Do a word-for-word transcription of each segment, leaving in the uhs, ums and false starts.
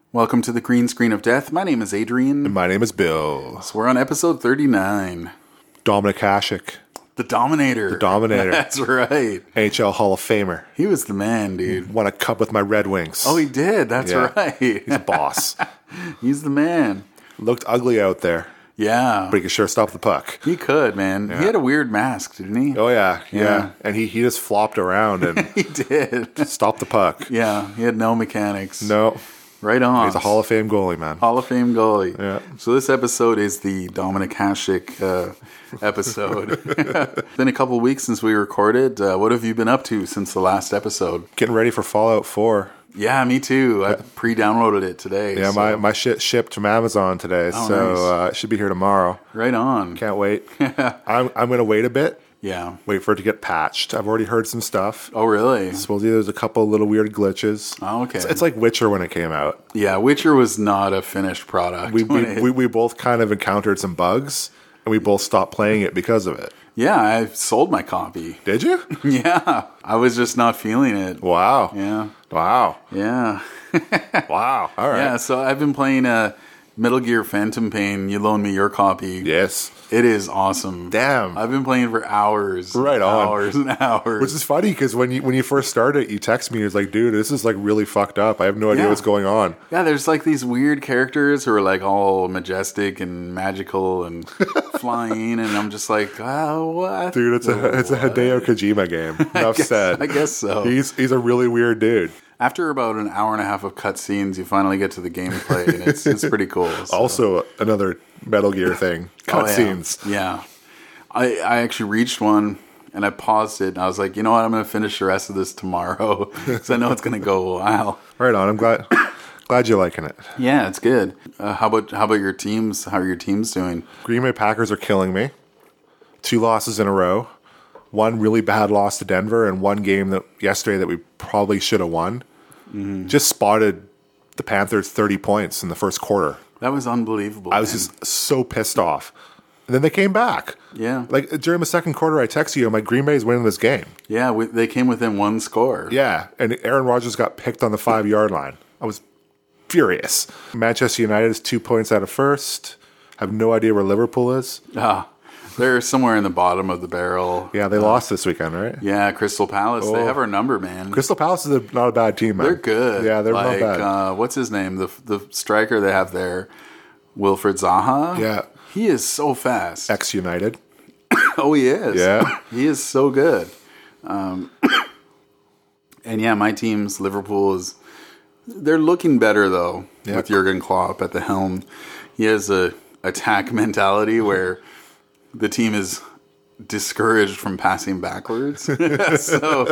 Welcome to the Green Screen of Death. My name is Adrian. And my name is Bill. So we're on episode thirty-nine. Dominic Hasek. The Dominator. The Dominator. That's right. N H L Hall of Famer. He was the man, dude. Won a cup with my Red Wings. Oh, he did. That's Yeah. right. He's a boss. He's the man. Looked ugly out there, Yeah. but he could sure stop the puck. He could, man. Yeah. He had a weird mask, didn't he? Oh, yeah. Yeah. Yeah. And he, he just flopped around and He did. stopped the puck. Yeah. He had no mechanics. No. Right on. He's a Hall of Fame goalie, man. Hall of Fame goalie. Yeah. So this episode is the Dominic Hasek uh, episode. Been a couple weeks since we recorded. Uh, what have you been up to since the last episode? Getting ready for Fallout four. Yeah, me too. I pre-downloaded it today. Yeah, so- my, my shit shipped from Amazon today, Oh, so nice. uh, it should be here tomorrow. Right on. Can't wait. I'm, I'm going to wait a bit. Yeah. Wait for it to get patched. I've already heard some stuff. Oh, really? Supposedly there's a couple little weird glitches. Oh, okay. It's, it's like Witcher when it came out. Yeah, Witcher was not a finished product. We when we, it- we we both kind of encountered some bugs, and we both stopped playing it because of it. yeah, I sold my copy. Did you? Yeah, I was just not feeling it. Wow. Yeah, Wow. yeah, Wow. All right. yeah. So I've been playing uh, Metal Gear Phantom Pain. You loaned me your copy. Yes. It is awesome. Damn. I've been playing for hours. Right on. Hours and hours. Which is funny because when you when you first started, you text me. You're like, "Dude, this is like really fucked up. I have no idea Yeah. what's going on." Yeah, there's like these weird characters who are like all majestic and magical and flying, and I'm just like, oh, what? Dude, it's a it's a Hideo Kojima game. Enough guess- said. I guess so. He's he's a really weird dude. After about an hour and a half of cutscenes, you finally get to the gameplay, and it's it's pretty cool. So. Also, another Metal Gear thing. Oh, yeah. Cutscenes. Yeah. I I actually reached one, and I paused it, and I was like, you know what, I'm going to finish the rest of this tomorrow, because I know it's going to go a while. Right on. I'm glad glad you're liking it. Yeah, it's good. Uh, how about how about your teams? How are your teams doing? Green Bay Packers are killing me. Two losses in a row. One really bad loss to Denver, and one game that yesterday that we probably should have won. Mm-hmm. Just spotted the Panthers thirty points in the first quarter. That was unbelievable. I was man. just so pissed off. And then they came back. Yeah. Like during the second quarter, I texted you, I'm like, Green Bay's winning this game. Yeah, we, they came within one score. Yeah. And Aaron Rodgers got picked on the five yard line. I was furious. Manchester United is two points out of first. I have no idea where Liverpool is. Ah, they're somewhere in the bottom of the barrel. Yeah, they lost this weekend, right? Yeah, Crystal Palace. They Oh. have our number, man. Crystal Palace is a, not a bad team, man. They're good. Yeah, they're like, not bad. Uh, what's his name? The the striker they have there, Wilfred Zaha. Yeah. he is so fast. Ex United. Oh, he is. Yeah. he is so good. Um, and yeah, my team's Liverpool is. They're looking better though Yeah. with Jurgen Klopp at the helm. He has a attack mentality where the team is discouraged from passing backwards. so.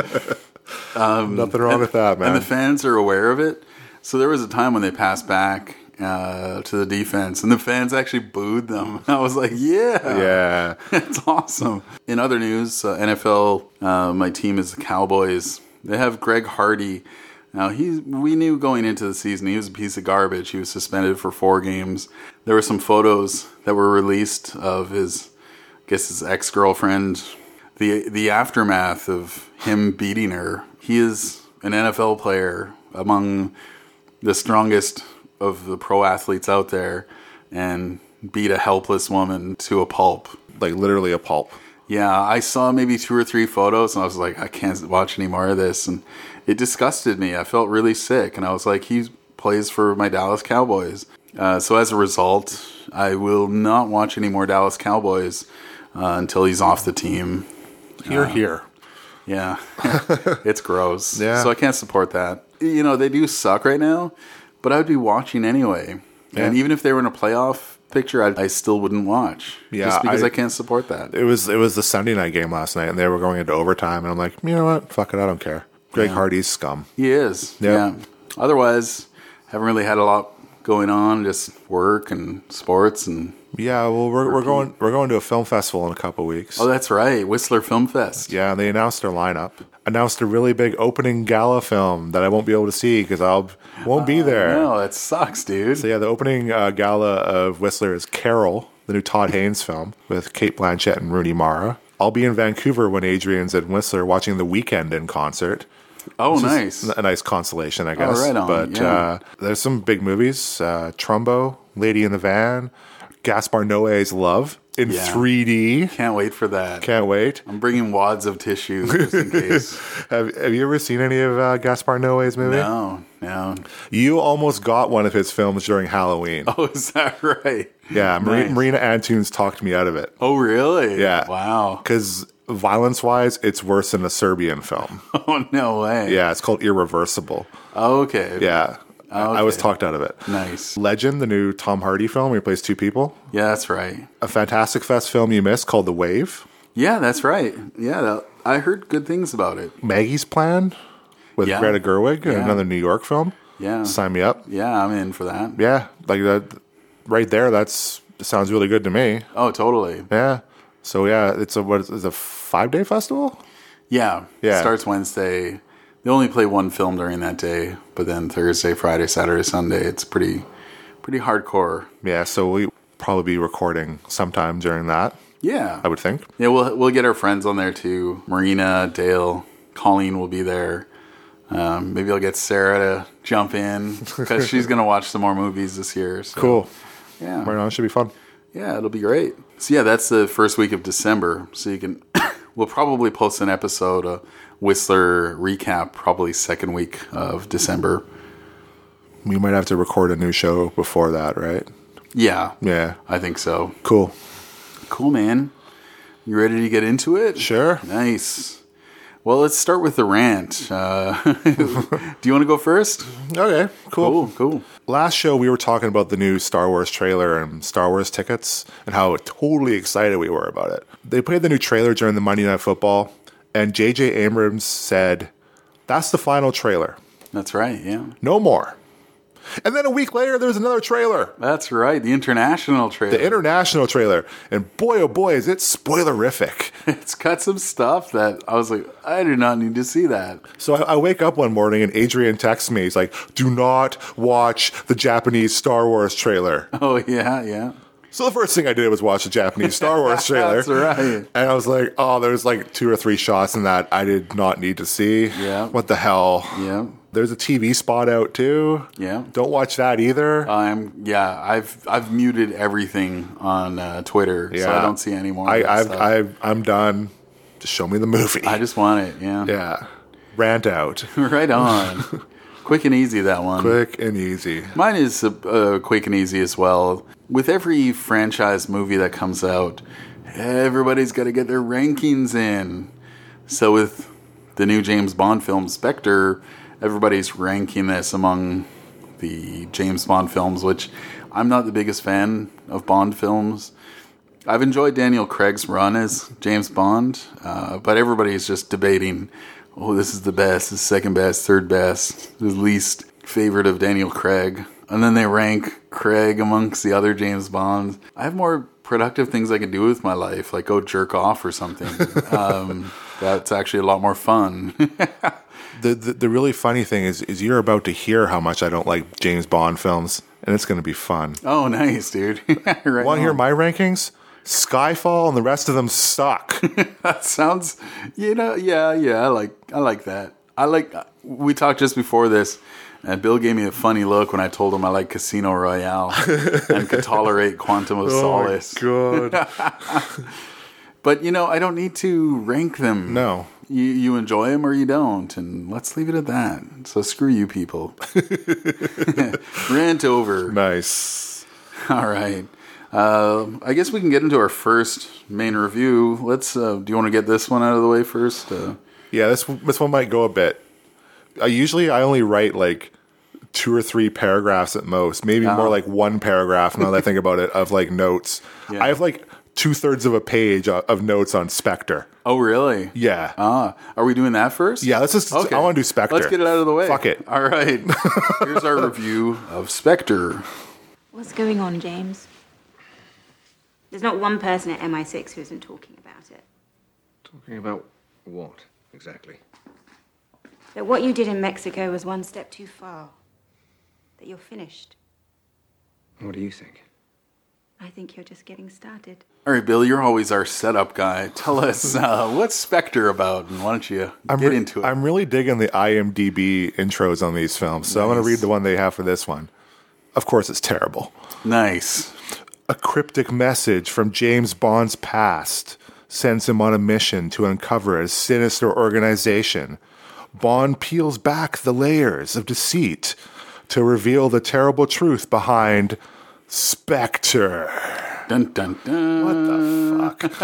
Nothing wrong with that, man. And the fans are aware of it. So there was a time when they passed back uh, to the defense, and the fans actually booed them. I was like, yeah. yeah. It's awesome. In other news, uh, N F L, uh, my team is the Cowboys. They have Greg Hardy. Now, he, we knew going into the season he was a piece of garbage. He was suspended for four games. There were some photos that were released of his, I guess, his ex-girlfriend. The the aftermath of him beating her. He is an N F L player among the strongest of the pro athletes out there, and beat a helpless woman to a pulp. Like literally a pulp. Yeah, I saw maybe two or three photos, and I was like, I can't watch any more of this, and it disgusted me. I felt really sick, and I was like, he plays for my Dallas Cowboys. Uh, so as a result, I will not watch any more Dallas Cowboys uh, until he's off the team. Here, here. Yeah, it's gross. Yeah. So I can't support that. You know, they do suck right now, but I would be watching anyway. Yeah. And even if they were in a playoff picture, I, I still wouldn't watch. Yeah, just because I, I- can't support that. It was it was the Sunday night game last night, and they were going into overtime, and I'm like, you know what? Fuck it, I don't care. Greg Yeah. Hardy's scum. He is. Yeah. Yeah. Otherwise, haven't really had a lot going on. Just work and sports and. Yeah, well, we're we're going we're going to a film festival in a couple weeks. Oh, that's right, Whistler Film Fest. Yeah, they announced their lineup. Announced a really big opening gala film that I won't be able to see because I'll won't be there. No, that sucks, dude. So yeah, the opening uh, gala of Whistler is Carol, the new Todd Haynes film with Cate Blanchett and Rooney Mara. I'll be in Vancouver when Adrian's in Whistler watching The Weeknd in concert. Oh, It's just nice. A nice consolation, I guess. right on, But yeah. uh, there's some big movies. Uh, Trumbo, Lady in the Van, Gaspar Noé's Love in Yeah. three D. Can't wait for that. Can't wait. I'm bringing wads of tissue just in case. Have, have you ever seen any of uh, Gaspar Noé's movie? No, no. You almost got one of his films during Halloween. Oh, is that right? Yeah, Mari- Nice. Marina Antunes talked me out of it. Oh, really? Yeah. Wow. Because violence-wise, it's worse than a Serbian film. Oh, no way. Yeah, it's called Irreversible. Oh, okay. Yeah. I I was Okay. talked out of it. Nice. Legend, the new Tom Hardy film where he plays two people. Yeah, that's right. A Fantastic Fest film you missed called The Wave. Yeah, that's right. Yeah, that, I heard good things about it. Maggie's Plan with Yeah. Greta Gerwig, Yeah. another New York film. Yeah. Sign me up. Yeah, I'm in for that. Yeah, like that right there. That's sounds really good to me. Oh, totally. Yeah. So yeah, it's a what is it, a five day festival? Yeah. Yeah. Starts Wednesday. They only play one film during that day, but then Thursday, Friday, Saturday, Sunday, it's pretty pretty hardcore. Yeah. So we probably be recording sometime during that. Yeah. I would think. Yeah, we'll we'll get our friends on there too. Marina, Dale, Colleen will be there. Um, maybe I'll get Sarah to jump in because she's gonna watch some more movies this year. So, Cool. Yeah. Right on. Should be fun. Yeah, it'll be great. So yeah, that's the first week of December. So you can, we'll probably post an episode, a Whistler recap, probably second week of December. We might have to record a new show before that, right? Yeah, Yeah. I think so. Cool. Cool, man. You ready to get into it? Sure. Nice. Well, let's start with the rant. Uh, do you want to go first? Okay. Cool. Cool, cool. Last show we were talking about the new Star Wars trailer and Star Wars tickets and how totally excited we were about it. They played the new trailer during the Monday Night Football, and J J Abrams said, "That's the final trailer. That's right, yeah. No more." And then a week later, there's another trailer, That's right, the international trailer. the international trailer, and boy, oh boy, is it spoilerific. It's got some stuff that I was like, I do not need to see that. So I, I wake up one morning and Adrian texts me. He's like, "Do not watch the Japanese Star Wars trailer." Oh, yeah, yeah. So the first thing I did was watch the Japanese Star Wars trailer. That's right. And I was like, oh, there's like two or three shots in that I did not need to see. Yeah. What the hell? Yeah. There's a T V spot out too. Yeah. Don't watch that either. I'm yeah. I've I've muted everything on uh, Twitter, so I don't see any more. I, of that I've, stuff. I've, I'm done. Just show me the movie. I just want it. Yeah. yeah. Rant out. Right on. Quick and easy, that one. Quick and easy. Mine is uh, uh, quick and easy as well. With every franchise movie that comes out, everybody's got to get their rankings in. So with the new James Bond film, Spectre, everybody's ranking this among the James Bond films, which I'm not the biggest fan of Bond films. I've enjoyed Daniel Craig's run as James Bond, uh, but everybody's just debating, oh, this is the best, this is second best, third best, the least favorite of Daniel Craig. And then they rank Craig amongst the other James Bonds. I have more productive things I can do with my life, like go jerk off or something. um, that's actually a lot more fun. The, the the really funny thing is is you're about to hear how much I don't like James Bond films, and it's going to be fun. Oh, nice, dude. Right Want to hear on. my rankings? Skyfall and the rest of them suck. That sounds, you know, yeah, yeah. I like, I like that. I like. We talked just before this, and Bill gave me a funny look when I told him I like Casino Royale and could tolerate Quantum of Solace. Oh, God. But you know, I don't need to rank them. No. You you enjoy them or you don't, and let's leave it at that. So screw you people. Rant over. Nice. All right. Uh, I guess we can get into our first main review. Let's. Uh, do you want to get this one out of the way first? Uh, Yeah, this this one might go a bit. I usually I only write like two or three paragraphs at most, maybe more like one paragraph. Now that I think about it, of like notes. Yeah. I have like two thirds of a page of of notes on Spectre. oh, really? Yeah. Ah, are we doing that first? Yeah, let's just. Okay. I want to do Spectre. Let's get it out of the way. Fuck it. All right. Here's our review of Spectre. What's going on, James? There's not one person at M I six who isn't talking about it. Talking about what, exactly? That what you did in Mexico was one step too far. That you're finished. What do you think? I think you're just getting started. All right, Bill, you're always our setup guy. Tell us, uh, what's Spectre about, and why don't you I'm get re- into it? I'm really digging the I M D B intros on these films, so I'm going to Nice. read the one they have for this one. Of course, it's terrible. Nice. A cryptic message from James Bond's past sends him on a mission to uncover a sinister organization. Bond peels back the layers of deceit to reveal the terrible truth behind Spectre. Dun, dun, dun. What the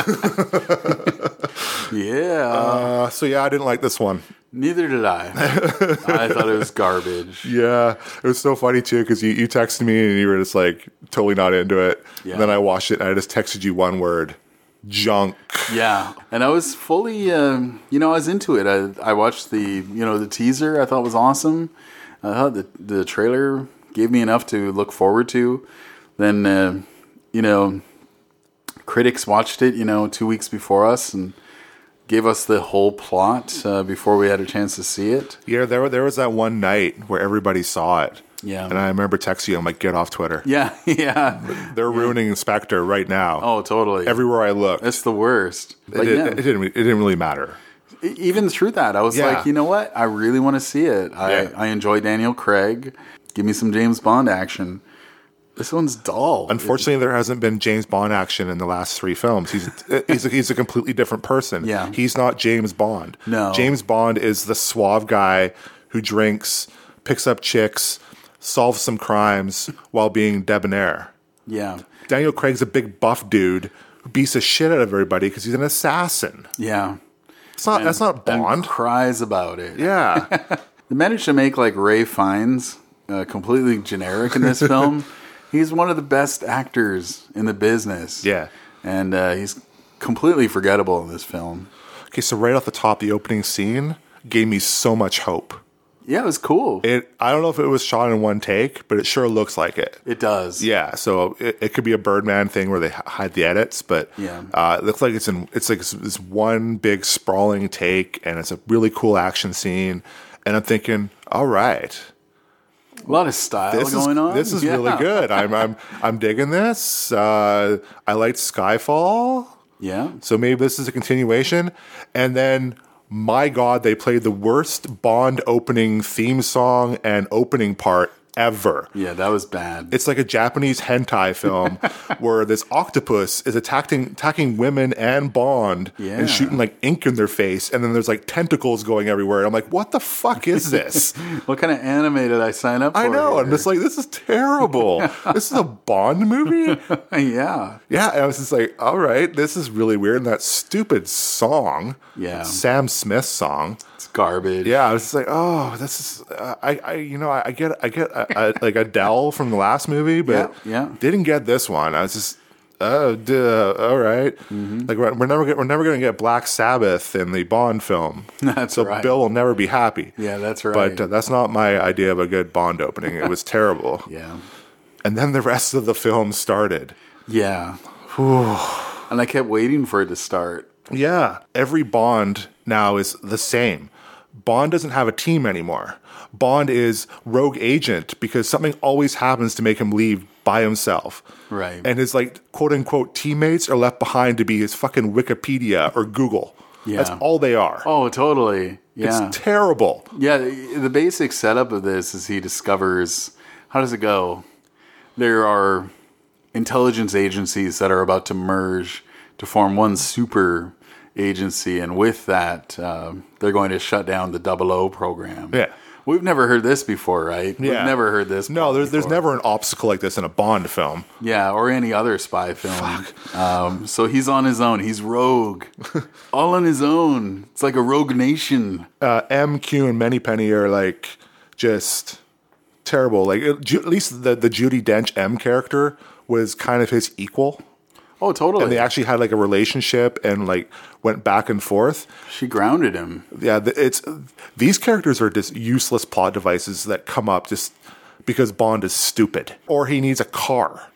fuck? Yeah. Uh, so yeah, I didn't like this one. Neither did I. I thought it was garbage. Yeah, it was so funny too because you, you texted me and you were just like totally not into it. Yeah. And then I watched it and I just texted you one word: junk. Yeah, and I was fully, um, you know, I was into it. I I watched the, you know, the teaser. I thought was awesome. I thought the the trailer gave me enough to look forward to. Then, uh, you know, critics watched it, you know, two weeks before us and gave us the whole plot uh, before we had a chance to see it. Yeah, there there was that one night where everybody saw it. Yeah. And I remember texting you, I'm like, get off Twitter. Yeah, yeah. They're ruining Spectre right now. Oh, totally. Everywhere I look. That's the worst. It, But did, yeah. it, didn't, it didn't really matter. Even through that, I was Yeah. like, you know what? I really want to see it. I, Yeah. I enjoy Daniel Craig. Give me some James Bond action. This one's dull. Unfortunately, there hasn't been James Bond action in the last three films. He's he's a, he's a completely different person. Yeah. He's not James Bond. No. James Bond is the suave guy who drinks, picks up chicks, solves some crimes while being debonair. Yeah. Daniel Craig's a big buff dude who beats the shit out of everybody because he's an assassin. Yeah. It's not. that's not And Bond. cries about it. Yeah. They managed to make like Ray Fiennes uh, completely generic in this film. He's one of the best actors in the business. Yeah. And uh, he's completely forgettable in this film. Okay, so right off the top, the opening scene gave me so much hope. Yeah, it was cool. It, It. I don't know if it was shot in one take, but it sure looks like it. does. Yeah, so it, it could be a Birdman thing where they h- hide the edits, but Yeah. uh, it looks like it's in. It's like this- this one big sprawling take, and it's a really cool action scene. And I'm thinking, all right, A lot of style this is going on. this is Yeah. really good. I'm I'm I'm digging this. Uh, I liked Skyfall, Yeah. so maybe this is a continuation. And then, my God, they played the worst Bond opening theme song and opening part ever. Yeah, that was bad. It's like a Japanese hentai film where this octopus is attacking attacking women and Bond Yeah. and shooting like ink in their face, and then there's like tentacles going everywhere. And I'm like, what the fuck is this? What kind of anime did I sign up for? I know. I'm here? just like, this is terrible. This is a Bond movie? yeah. Yeah. And I was just like, all right, this is really weird. And that stupid song, Yeah. Sam Smith's song. It's garbage. Yeah, I was just like, oh, this is. Uh, I, I, you know, I, I get, I get, uh, uh, like Adele from the last movie, but Yeah, yeah. didn't get this one. I was just, oh, duh, all right. Mm-hmm. Like we're, we're never, get, we're never going to get Black Sabbath in the Bond film. That's so right. Bill will never be happy. Yeah, that's right. But uh, that's not my idea of a good Bond opening. It was terrible. Yeah. And then the rest of the film started. Yeah. And I kept waiting for it to start. Yeah. Every Bond now is the same. Bond doesn't have a team anymore. Bond is rogue agent because something always happens to make him leave by himself. Right. And his like quote unquote teammates are left behind to be his fucking Wikipedia or Google. Yeah. That's all they are. Oh, totally. Yeah. It's terrible. Yeah, the the basic setup of this is he discovers, how does it go? There are intelligence agencies that are about to merge to form one super agency, and with that, uh, they're going to shut down the Double O program. Yeah. We've never heard this before, right? We've Yeah. never heard this. No, there's there's before. never an obstacle like this in a Bond film. Yeah, or any other spy film. Um, so he's on his own. He's rogue. All on his own. It's like a rogue nation. Uh, M, Q, and Moneypenny are like just terrible. Like it, Ju- at least the the Judi Dench M character was kind of his equal. Oh, totally. And they actually had like a relationship and like went back and forth. She grounded him. Yeah, th- it's these characters are just useless plot devices that come up just because Bond is stupid or he needs a car,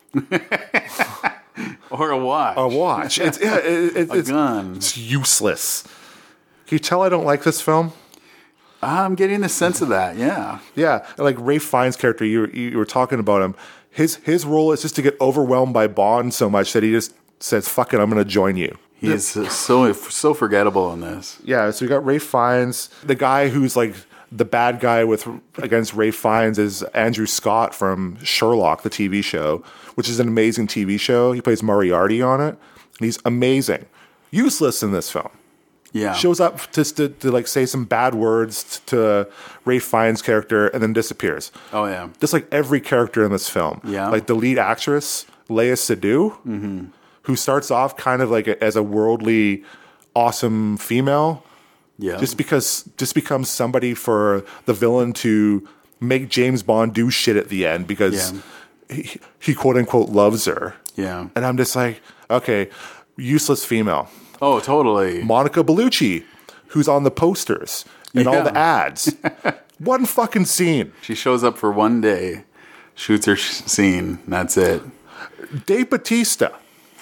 Or a watch. a watch. It's yeah, it, it, A it's, gun. it's useless. Can you tell I don't like this film? I'm getting the sense of that. Yeah. Yeah, like Ray Fiennes' character, you you were talking about him. His his role is just to get overwhelmed by Bond so much that he just says, "Fuck it, I'm going to join you." He is so so forgettable in this. Yeah, so you got Ray Fiennes. The guy who's like the bad guy with against Ray Fiennes is Andrew Scott from Sherlock, the T V show, which is an amazing T V show. He plays Moriarty on it, and he's amazing. Useless in this film. Yeah. Shows up just to, to like say some bad words to Ray Fiennes' character and then disappears. Oh, yeah. Just like every character in this film. Yeah. Like the lead actress, Léa Seydoux, mm-hmm. who starts off kind of like a, as a worldly, awesome female. Yeah. Just because, just becomes somebody for the villain to make James Bond do shit at the end because Yeah. he, he quote unquote loves her. Yeah. And I'm just like, okay, useless female. Oh, totally. Monica Bellucci, who's on the posters and Yeah. all the ads. One fucking scene. She shows up for one day, shoots her sh- scene, and that's it. Dave Bautista.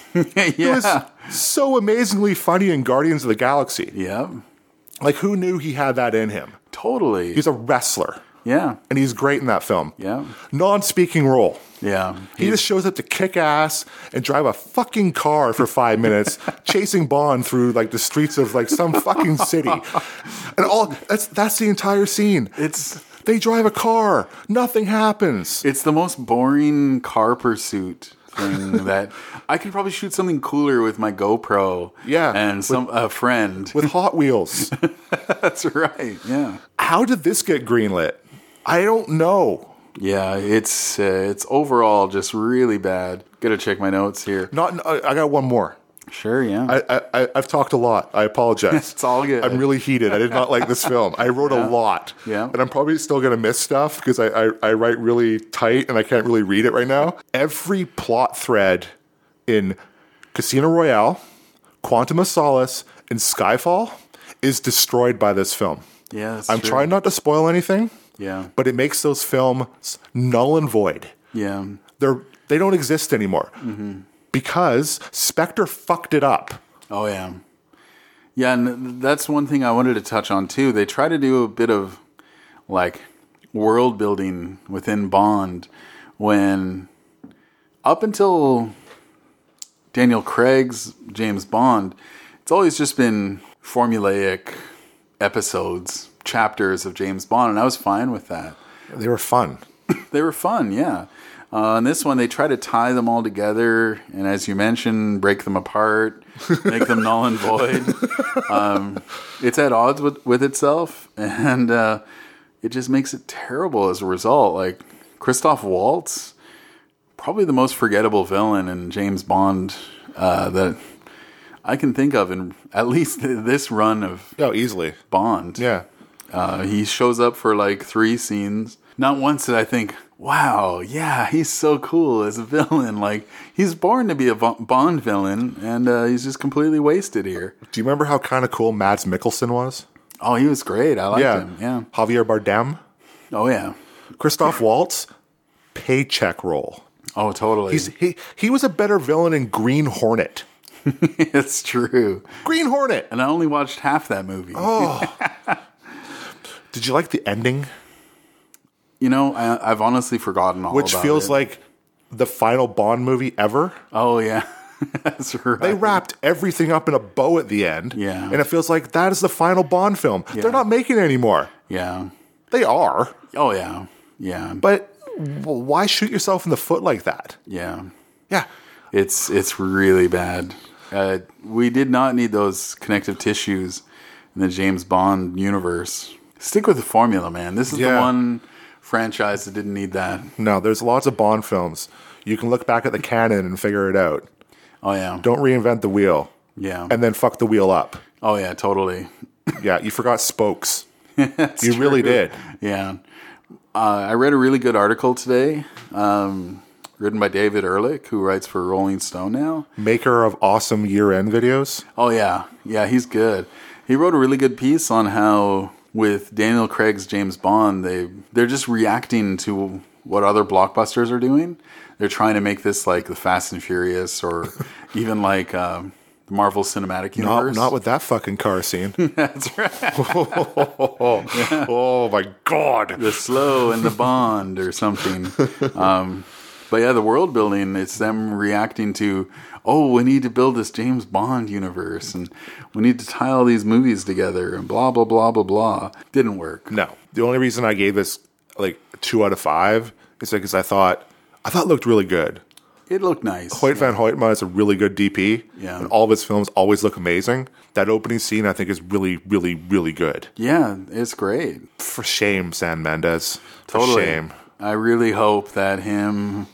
He yeah. was so amazingly funny in Guardians of the Galaxy. Yeah. Like, who knew he had that in him? Totally. He's a wrestler, yeah. and he's great in that film. Yeah. Non-speaking role. Yeah. He He's- just shows up to kick ass and drive a fucking car for five minutes, chasing Bond through like the streets of like some fucking city, and all that's that's the entire scene. It's They drive a car, nothing happens. it's the most boring car pursuit thing that I could probably shoot something cooler with my GoPro. Yeah, And some a friend. With Hot Wheels. That's right. Yeah. How did this get greenlit? I don't know. Yeah, it's uh, it's overall just really bad. Gotta check my notes here. Not. I I got one more. Sure, yeah. I, I, I've talked a lot. I apologize. It's all good. I'm really heated. I did not like this film. I wrote a lot. Yeah. And I'm probably still going to miss stuff because I, I, I write really tight and I can't really read it right now. Every plot thread in Casino Royale, Quantum of Solace, and Skyfall is destroyed by this film. Yeah, that's I'm true. trying not to spoil anything, Yeah. but it makes those films null and void. Yeah. They're, they don't exist anymore Mm-hmm. because Spectre fucked it up. Oh, yeah. Yeah, and that's one thing I wanted to touch on, too. They try to do a bit of, like, world building within Bond when, up until Daniel Craig's James Bond, it's always just been formulaic episodes, chapters of James Bond, and I was fine with that. They were fun. They were fun, yeah. Uh, in this one, they try to tie them all together, and as you mentioned, break them apart, make them null and void. Um, it's at odds with, with itself, and uh, it just makes it terrible as a result. Like, Christoph Waltz, probably the most forgettable villain in James Bond uh, that I can think of in at least this run of Oh, easily. Bond. Yeah. Uh, he shows up for like three scenes. Not once did I think, wow, yeah, he's so cool as a villain. Like, he's born to be a Bond villain, and uh, he's just completely wasted here. Do you remember how kind of cool Mads Mikkelsen was? Oh, he was great. I liked yeah. him. Yeah. Javier Bardem. Oh, yeah. Christoph Waltz, paycheck role. Oh, totally. He's he he was a better villain in Green Hornet. It's true. Green Hornet. And I only watched half that movie. Oh. Did you like the ending? You know, I, I've honestly forgotten all Which about feels it. like the final Bond movie ever. Oh, yeah. That's right. They wrapped everything up in a bow at the end. Yeah. And it feels like that is the final Bond film. Yeah. They're not making it anymore. Yeah. They are. Oh, yeah. Yeah. But w- why shoot yourself in the foot like that? Yeah. Yeah. It's it's really bad. Uh, we did not need those connective tissues in the James Bond universe. Stick with the formula, man. This is Yeah. the one franchise that didn't need that. No, there's lots of Bond films. You can look back at the canon and figure it out. Oh, yeah. Don't reinvent the wheel. Yeah. And then fuck the wheel up. Oh, yeah, totally. Yeah, you forgot spokes. That's You really true. did. Yeah. Uh, I read a really good article today, um, written by David Ehrlich, who writes for Rolling Stone now. Maker of awesome year-end videos. Oh, yeah. Yeah, he's good. He wrote a really good piece on how with Daniel Craig's James Bond, they, they're just reacting to what other blockbusters are doing. They're trying to make this like the Fast and Furious or even like um, the Marvel Cinematic Not, Universe. not with that fucking car scene. That's right. oh, yeah. oh my God. The slow and the Bond or something. Um, but yeah, the world building, it's them reacting to, oh, we need to build this James Bond universe and we need to tie all these movies together and blah, blah, blah, blah, blah. Didn't work. No. The only reason I gave this like two out of five is because I thought, I thought it looked really good. It looked nice. Hoyt van Hoytema is a really good D P. Yeah. And all of his films always look amazing. That opening scene, I think, is really, really, really good. Yeah, it's great. For shame, San Mendes. For Totally. shame. I really hope that him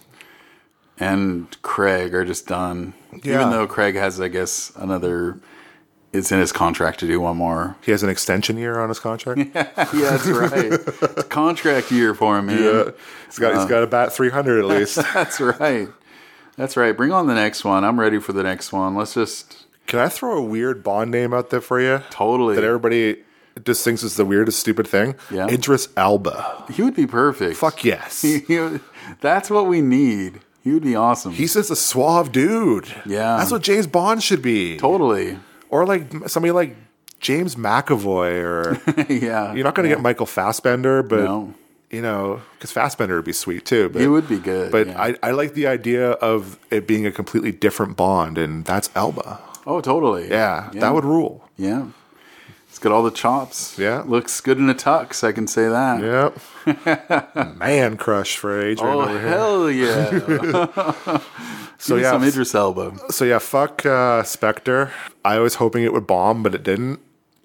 and Craig are just done. Yeah. Even though Craig has, I guess, another... It's in his contract to do one more. He has an extension year on his contract. Yeah, that's right. It's a contract year for him, man. Yeah. He's got, Uh, he's got to bat three hundred at least. That's right. That's right. Bring on the next one. I'm ready for the next one. Let's just... Can I throw a weird Bond name out there for you? Totally. That everybody just thinks is the weirdest, stupid thing? Yeah. Idris Elba. He would be perfect. Fuck yes. He- he would- that's what we need. He would be awesome. He's just a suave dude. Yeah. That's what James Bond should be. Totally. Or like somebody like James McAvoy, or Yeah. you're not going to yeah. get Michael Fassbender, but No. you know, because Fassbender would be sweet too. But, He would be good. But yeah. I, I like the idea of it being a completely different Bond, and that's Elba. Oh, totally. Yeah, that would rule. Yeah. He's got all the chops. Yeah. Looks good in a tux, I can say that. Yep. Man crush for Adrian Oh, over here. hell yeah. So Give me yeah, some Idris Elba. so yeah, fuck uh, Spectre. I was hoping it would bomb, but it didn't.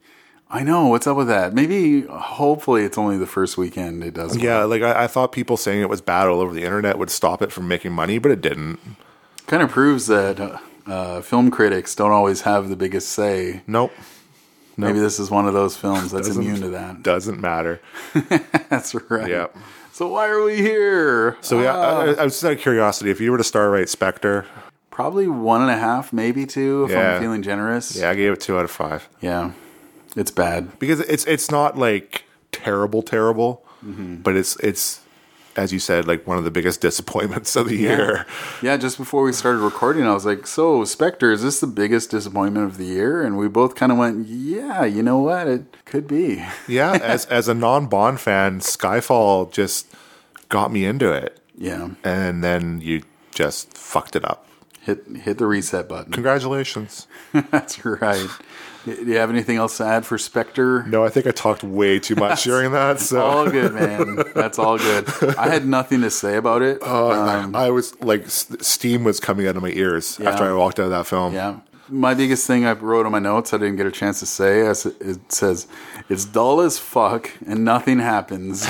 I know. What's up with that? Maybe, hopefully, it's only the first weekend it does. Yeah, like I, I thought people saying it was bad all over the internet would stop it from making money, but it didn't. Kind of proves that uh, uh, film critics don't always have the biggest say. Nope. Maybe this is one of those films that's Doesn't- immune to that. Doesn't matter. That's right. Yeah. So why are we here? So yeah, Ah. I, I was just out of curiosity. If you were to star rate Spectre, Probably one and a half, maybe two, if Yeah. I'm feeling generous. yeah, I gave it two out of five Yeah. It's bad. because it's it's not like terrible, terrible, Mm-hmm. but it's it's as you said, like one of the biggest disappointments of the year. Yeah, just before we started recording, I was like, so, Spectre, is this the biggest disappointment of the year? And we both kind of went, yeah, you know what? It could be. Yeah, as as a non Bond fan, Skyfall just got me into it, Yeah. and then you just fucked it up. Hit hit the reset button. Congratulations. That's right. Do you have anything else to add for Spectre? No, I think I talked way too much during that. So All good, man. That's all good. I had nothing to say about it. Uh, I was like, s- steam was coming out of my ears Yeah. after I walked out of that film. Yeah. My biggest thing I wrote on my notes, I didn't get a chance to say, as it it says, it's dull as fuck and nothing happens.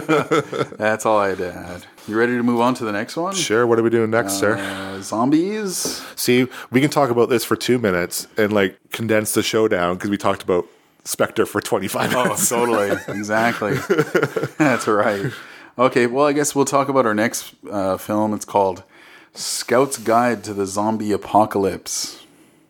That's all I had to add. You ready to move on to the next one? Sure. What are we doing next, sir? Uh, zombies? See, we can talk about this for two minutes and like condense the show down because we talked about Spectre for twenty-five Oh, minutes. totally. Exactly. That's right. Okay, well, I guess we'll talk about our next uh, film. It's called Scout's Guide to the Zombie Apocalypse.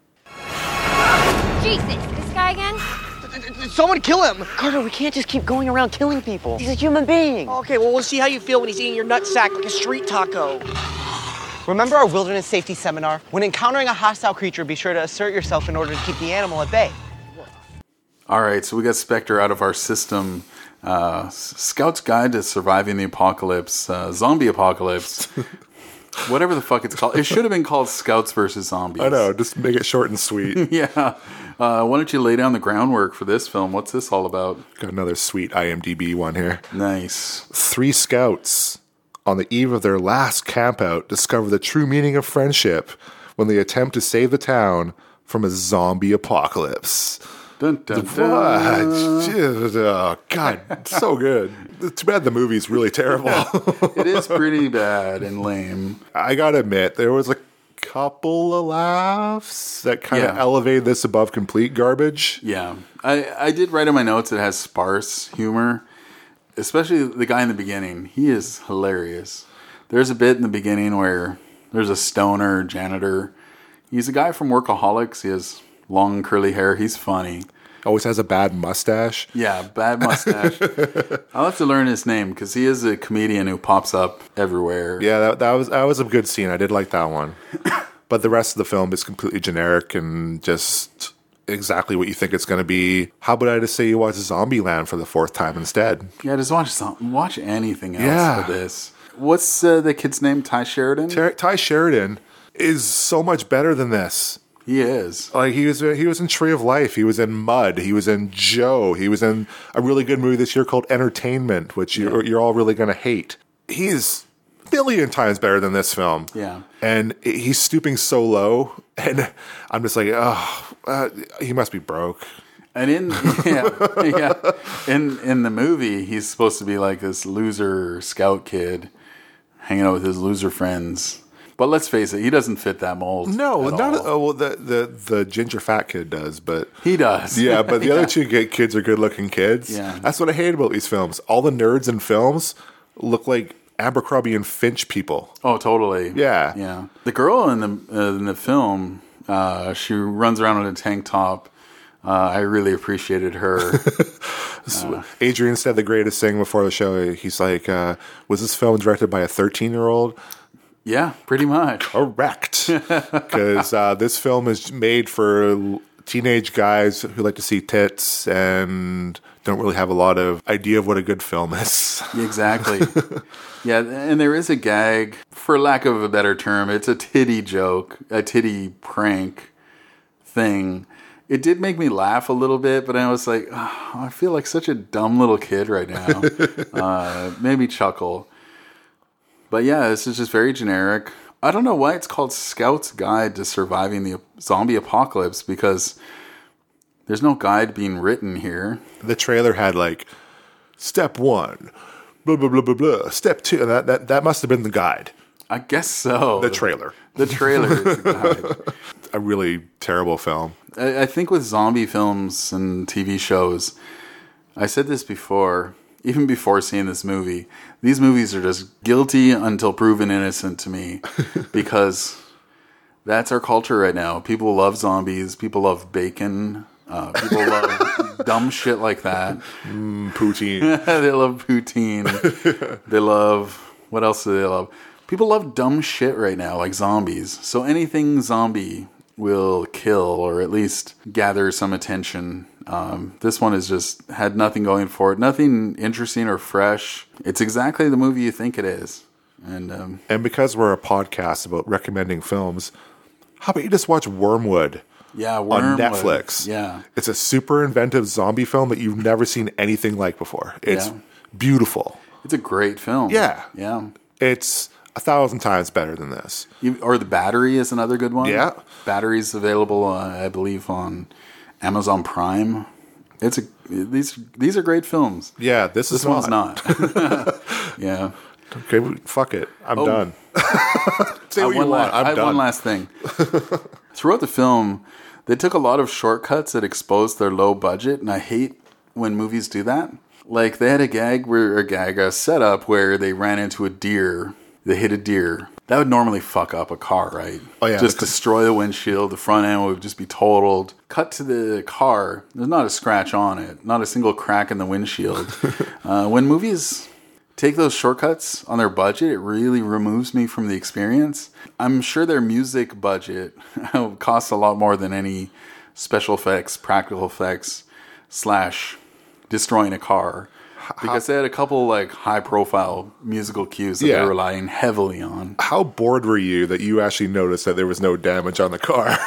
Jesus, this guy again? Someone kill him! Carter, we can't just keep going around killing people. He's a human being. Okay, well, we'll see how you feel when he's eating your nutsack like a street taco. Remember our wilderness safety seminar? When encountering a hostile creature, be sure to assert yourself in order to keep the animal at bay. All right, so we got Spectre out of our system. Uh, S- Scout's Guide to Surviving the Apocalypse, uh, Zombie Apocalypse, whatever the fuck it's called. It should have been called Scouts versus Zombies. I know. Just make it short and sweet. Yeah. Uh, why don't you lay down the groundwork for this film? What's this all about? Got another sweet I M D B one here. Nice. Three scouts on the eve of their last campout discover the true meaning of friendship when they attempt to save the town from a zombie apocalypse. Dun, dun, What? dun. Jeez, oh, God, so good. Too bad the movie's really terrible. It is pretty bad and lame. I gotta admit, there was a couple of laughs that kind of Yeah. elevated this above complete garbage. Yeah. I, I did write in my notes it has sparse humor, especially the guy in the beginning. He is hilarious. There's a bit in the beginning where there's a stoner janitor. He's a guy from Workaholics. He has long curly hair. He's funny. Always has a bad mustache. Yeah, bad mustache. I'll have to learn his name because he is a comedian who pops up everywhere. Yeah, that, that was that was a good scene. I did like that one. But the rest of the film is completely generic and just exactly what you think it's going to be. How about I just say you watch Zombieland for the fourth time instead? Yeah, just watch something. Watch anything else Yeah. for this. What's uh, the kid's name? Ty Sheridan? Ty, Ty Sheridan is so much better than this. He is. Like he was, he was in Tree of Life. He was in Mud. He was in Joe. He was in a really good movie this year called Entertainment, which you're, you're all really going to hate. He's a billion times better than this film. Yeah. And he's stooping so low, and I'm just like, oh, uh, he must be broke. And in yeah, yeah, in in the movie, he's supposed to be like this loser scout kid, hanging out with his loser friends. But let's face it, he doesn't fit that mold. No, at not all. oh, well. The, the the ginger fat kid does, but He does. yeah, but the Yeah. other two gay kids are good looking kids. Yeah. That's what I hate about these films. All the nerds in films look like Abercrombie and Finch people. Oh, totally. Yeah. yeah. The girl in the uh, in the film, uh, she runs around in a tank top. Uh, I really appreciated her. Adrian said the greatest thing before the show. He's like, uh, "Was this film directed by a thirteen year old?" Yeah, pretty much. Correct, because uh, this film is made for teenage guys who like to see tits and don't really have a lot of idea of what a good film is. Exactly. Yeah, and there is a gag, for lack of a better term, it's a titty joke, a titty prank thing. It did make me laugh a little bit, but I was like, oh, I feel like such a dumb little kid right now. uh, made me chuckle. But yeah, this is just very generic. I don't know why it's called Scout's Guide to Surviving the Zombie Apocalypse, because there's no guide being written here. The trailer had like step one, blah blah blah blah blah. Step two, and that that, that must have been the guide. I guess so. The trailer. The trailer is the guide. A really terrible film. I, I think with zombie films and T V shows, I said this before, even before seeing this movie, these movies are just guilty until proven innocent to me, because that's our culture right now. People love zombies. People love bacon. Uh, people love dumb shit like that. Mm, poutine. They love poutine. They love, what else do they love? People love dumb shit right now, like zombies. So anything zombie will kill, or at least gather some attention. Um, this one has just had nothing going for it. Nothing interesting or fresh. It's exactly the movie you think it is. And um, And because we're a podcast about recommending films, how about you just watch Wormwood? yeah, On Wormwood. Netflix. Yeah. It's a super inventive zombie film that you've never seen anything like before. It's Yeah. beautiful. It's a great film. Yeah. Yeah. It's a thousand times better than this. You- Or The Battery is another good one. Yeah. Battery's available, uh, I believe, on Amazon Prime. It's a these these are great films. Yeah, this, This is one's not. not. Yeah. Okay, well, fuck it. I'm Oh. done. Say I what you one want. la- I'm I have done. one last thing. Throughout the film, they took a lot of shortcuts that exposed their low budget, and I hate when movies do that. Like, they had a gag where a gag a setup where they ran into a deer. They hit a deer. That would normally fuck up a car, right? Oh, yeah, Just because- destroy the windshield. The front end would just be totaled. Cut to the car. There's not a scratch on it. Not a single crack in the windshield. uh, when movies take those shortcuts on their budget, it really removes me from the experience. I'm sure their music budget costs a lot more than any special effects, practical effects, slash destroying a car. Because they had a couple like high profile musical cues that Yeah. they're relying heavily on. How bored were you that you actually noticed that there was no damage on the car?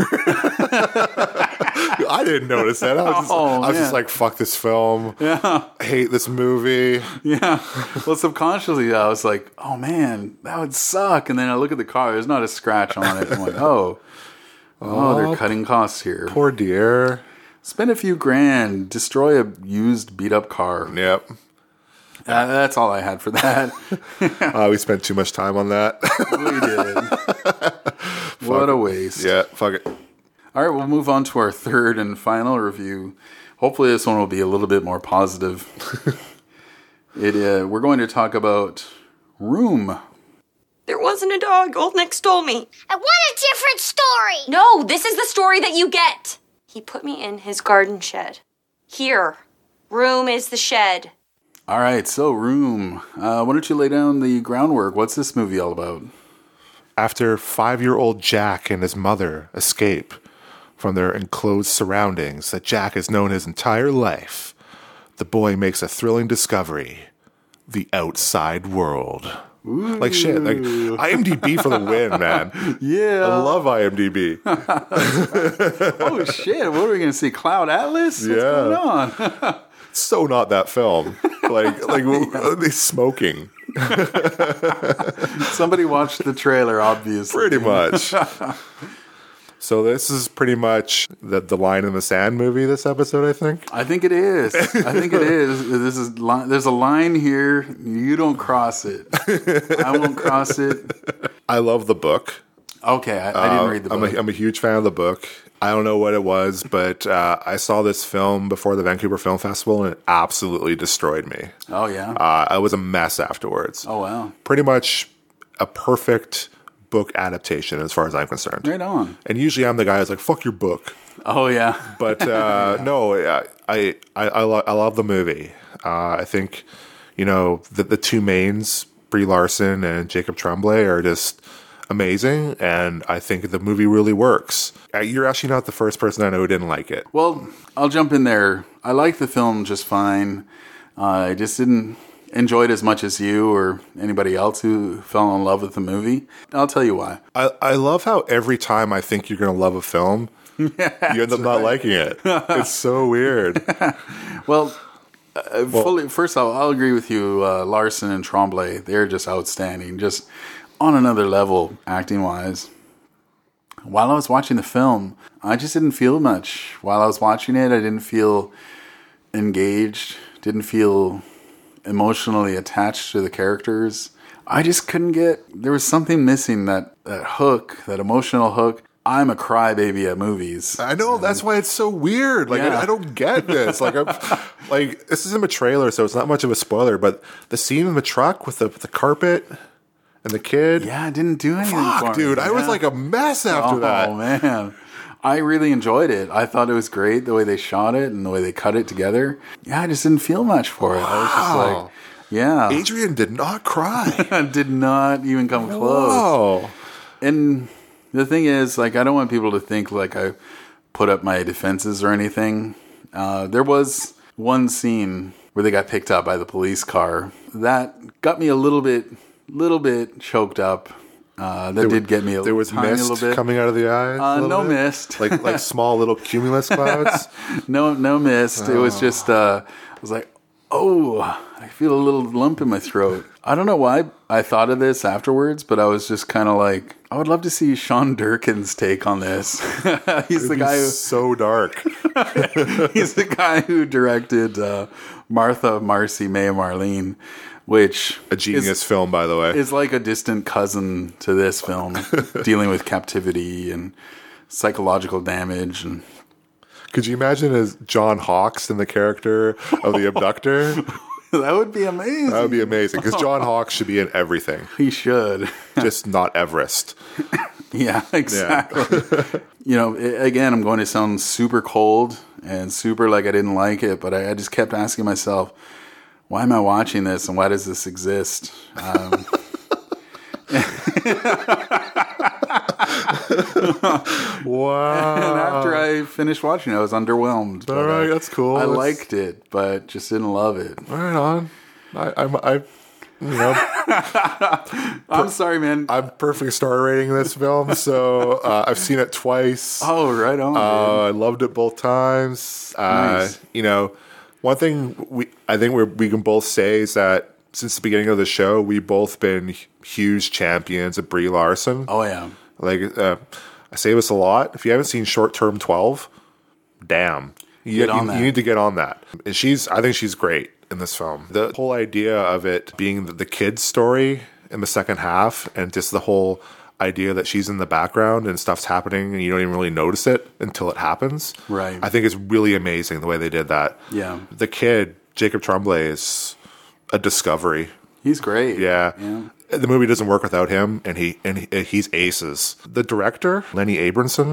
I didn't notice that. I was just, Oh, I was just man. like, fuck this film. Yeah. I hate this movie. Yeah. Well, subconsciously, I was like, oh man, that would suck. And then I look at the car, there's not a scratch on it. I'm like, oh, oh, they're cutting costs here. Poor dear. Spend a few grand, destroy a used, beat up car. Yep. Uh, that's all I had for that. Uh, we spent too much time on that. We did. What a waste. Yeah, fuck it. All right, we'll move on to our third and final review. Hopefully, this one will be a little bit more positive. it uh, we're going to talk about Room. There wasn't a dog. Old Nick stole me. I want a different story. No, this is the story that you get. He put me in his garden shed. Here. Room is the shed. All right, so Room. Uh, why don't you lay down the groundwork? What's this movie all about? After five-year-old Jack and his mother escape from their enclosed surroundings that Jack has known his entire life, the boy makes a thrilling discovery: the outside world. Ooh. Like shit, like IMDb for the win, man. Yeah. I love IMDb. Oh shit, what are we going to see? Cloud Atlas? What's yeah. going on? So not that film. Like, like yeah. They smoking. Somebody watched the trailer, obviously. Pretty much. So this is pretty much the the Line in the Sand movie. This episode, I think. I think it is. I think it is. This is li- there's a line here. You don't cross it. I won't cross it. I love the book. Okay, I, I didn't read the book. I'm a, I'm a huge fan of the book. I don't know what it was, but uh, I saw this film before the Vancouver Film Festival, and it absolutely destroyed me. Oh yeah. Uh, I was a mess afterwards. Oh wow. Pretty much a perfect book adaptation as far as I'm concerned. Right on. And usually I'm the guy who's like, fuck your book. Oh yeah. But uh, no, I I I, I, lo- I love the movie. Uh, I think, you know, the, the two mains, Brie Larson and Jacob Tremblay, are just amazing, and I think the movie really works. Uh, you're actually not the first person I know who didn't like it. Well, I'll jump in there. I liked the film just fine. Uh, I just didn't enjoy it as much as you or anybody else who fell in love with the movie. I'll tell you why. I, I love how every time I think you're going to love a film, yeah, you end up not right. liking it. It's so weird. Well, uh, well, fully. First off, I'll agree with you. Uh, Larson and Tremblay, they're just outstanding. Just on another level, acting-wise. While I was watching the film, I just didn't feel much. While I was watching it, I didn't feel engaged, didn't feel emotionally attached to the characters. I just couldn't get... There was something missing, that, that hook, that emotional hook. I'm a crybaby at movies. I know, that's why it's so weird. Like, yeah. I, I don't get this. Like, I'm, like this isn't a trailer, so it's not much of a spoiler, but the scene in the truck with the, with the carpet... And the kid. Yeah, I didn't do anything. Fuck, for dude. me. I yeah. was like a mess after oh, that. Oh, man. I really enjoyed it. I thought it was great the way they shot it and the way they cut it together. Yeah, I just didn't feel much for it. Wow. I was just like, yeah. Adrian did not cry. Did not even come close. Whoa. And the thing is, like, I don't want people to think like I put up my defenses or anything. Uh, there was one scene where they got picked up by the police car. That got me a little bit... little bit choked up. Uh, that there, did get me a, there was tiny mist little bit. coming out of the eyes. Uh, no bit? mist, like like small little cumulus clouds. no, no mist. Oh. It was just. Uh, I was like, oh, I feel a little lump in my throat. I don't know why I thought of this afterwards, but I was just kind of like, I would love to see Sean Durkin's take on this. He's It'd the guy who so dark. He's the guy who directed uh, Martha, Marcy, May, and Marlene. Which a genius is, film, by the way. Is like a distant cousin to this film, dealing with captivity and psychological damage. And could you imagine as John Hawkes in the character of the abductor? That would be amazing. That would be amazing because John Hawkes should be in everything. He should, just not Everest. Yeah, exactly. Yeah. You know, it, again, I'm going to sound super cold and super like I didn't like it, but I, I just kept asking myself, why am I watching this and why does this exist? Um, wow. And after I finished watching it, I was underwhelmed. All right, that's cool. I that's... liked it, but just didn't love it. Right on. I, I'm, I, you know. I'm sorry, man. I'm perfect star rating this film, so uh, I've seen it twice. Oh, right on. Uh, I loved it both times. Nice. Uh, you know, one thing we I think we we can both say is that since the beginning of the show, we've both been huge champions of Brie Larson. Oh yeah. Like uh, I say this a lot. If you haven't seen Short Term twelve, damn, you, get on you, that. you need to get on that. And she's, I think she's great in this film. The whole idea of it being the, the kid's story in the second half, and just the whole idea that she's in the background and stuff's happening and you don't even really notice it until it happens. Right. I think it's really amazing the way they did that. Yeah. The kid, Jacob Tremblay, is a discovery. He's great. Yeah. yeah. The movie doesn't work without him, and he and he, he's aces. The director, Lenny Abramson,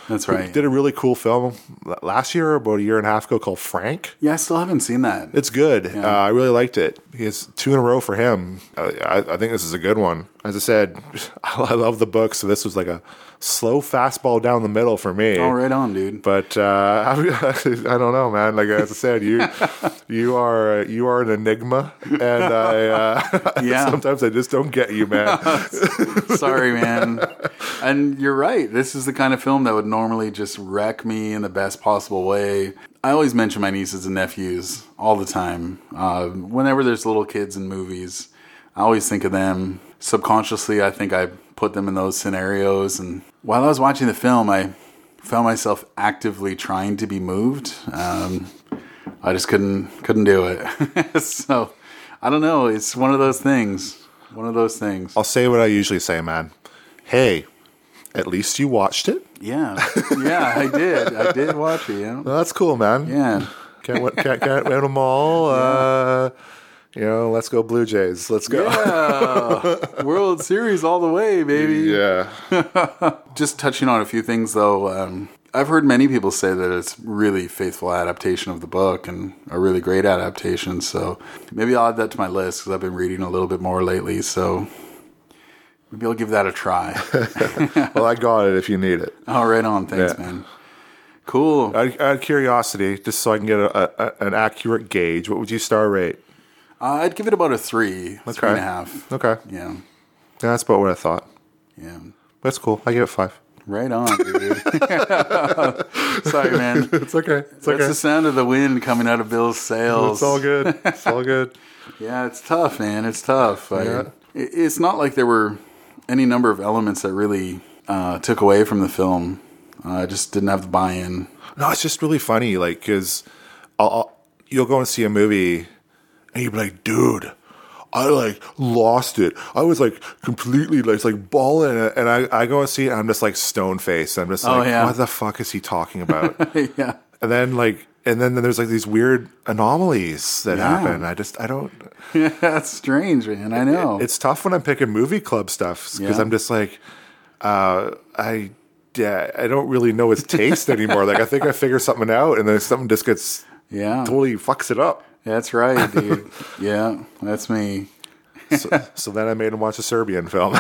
That's who right. did a really cool film last year, about a year and a half ago, called Frank. Yeah, I still haven't seen that. It's good. Yeah. Uh, I really liked it. He has two in a row for him. I, I, I think this is a good one. As I said, I love the book, so this was like a slow fastball down the middle for me. Oh, right on, dude. But uh, I, I don't know, man. Like as I said, you you are you are an enigma, and I uh, Yeah. sometimes I just don't get you, man. Sorry, man. And you're right. This is the kind of film that would normally just wreck me in the best possible way. I always mention my nieces and nephews all the time. Uh, whenever there's little kids in movies, I always think of them. Subconsciously, I think I put them in those scenarios. And while I was watching the film, I found myself actively trying to be moved. Um, I just couldn't couldn't do it. So, I don't know. It's one of those things. One of those things. I'll say what I usually say, man. Hey, at least you watched it. Yeah. Yeah, I did. I did watch it, yeah. Well, that's cool, man. Yeah. Can't win, can't, can't win them all. Uh, you know, let's go Blue Jays. Let's go. Yeah. World Series all the way, baby. Yeah. Just touching on a few things, though. Um, I've heard many people say that it's really faithful adaptation of the book and a really great adaptation. So maybe I'll add that to my list because I've been reading a little bit more lately. So maybe I'll give that a try. Well, I got it if you need it. Oh, right on. Thanks, Yeah. man. Cool. Out, out of curiosity, just so I can get a, a, an accurate gauge, what would you star rate? Uh, I'd give it about a three, Okay. three and a half. Okay. Yeah. Yeah, that's about what I thought. Yeah. That's cool. I give it five. Right on, dude. Sorry, man. It's okay. It's That's okay. the sound of the wind coming out of Bill's sails. It's all good. It's all good. Yeah, it's tough, man. It's tough. I- Yeah. it- it's not like there were any number of elements that really uh, took away from the film. Uh, I just didn't have the buy-in. No, it's just really funny, like, because I'll, I'll, you'll go and see a movie, and you'll be like, dude, I, like, lost it. I was, like, completely, like, it's like balling, and I, I go and see it, and I'm just, like, stone-faced. I'm just Oh, like, yeah. what the fuck is he talking about? Yeah. And then, like, and then there's, like, these weird anomalies that Yeah. happen. I just, I don't... Yeah, that's strange, man. I know. It's tough when I'm picking movie club stuff, because Yeah. I'm just like, uh, I... Yeah, I don't really know its taste anymore. Like, I think I figure something out, and then something just gets yeah. totally fucks it up. That's right, dude. Yeah, that's me. So, so then I made him watch a Serbian film.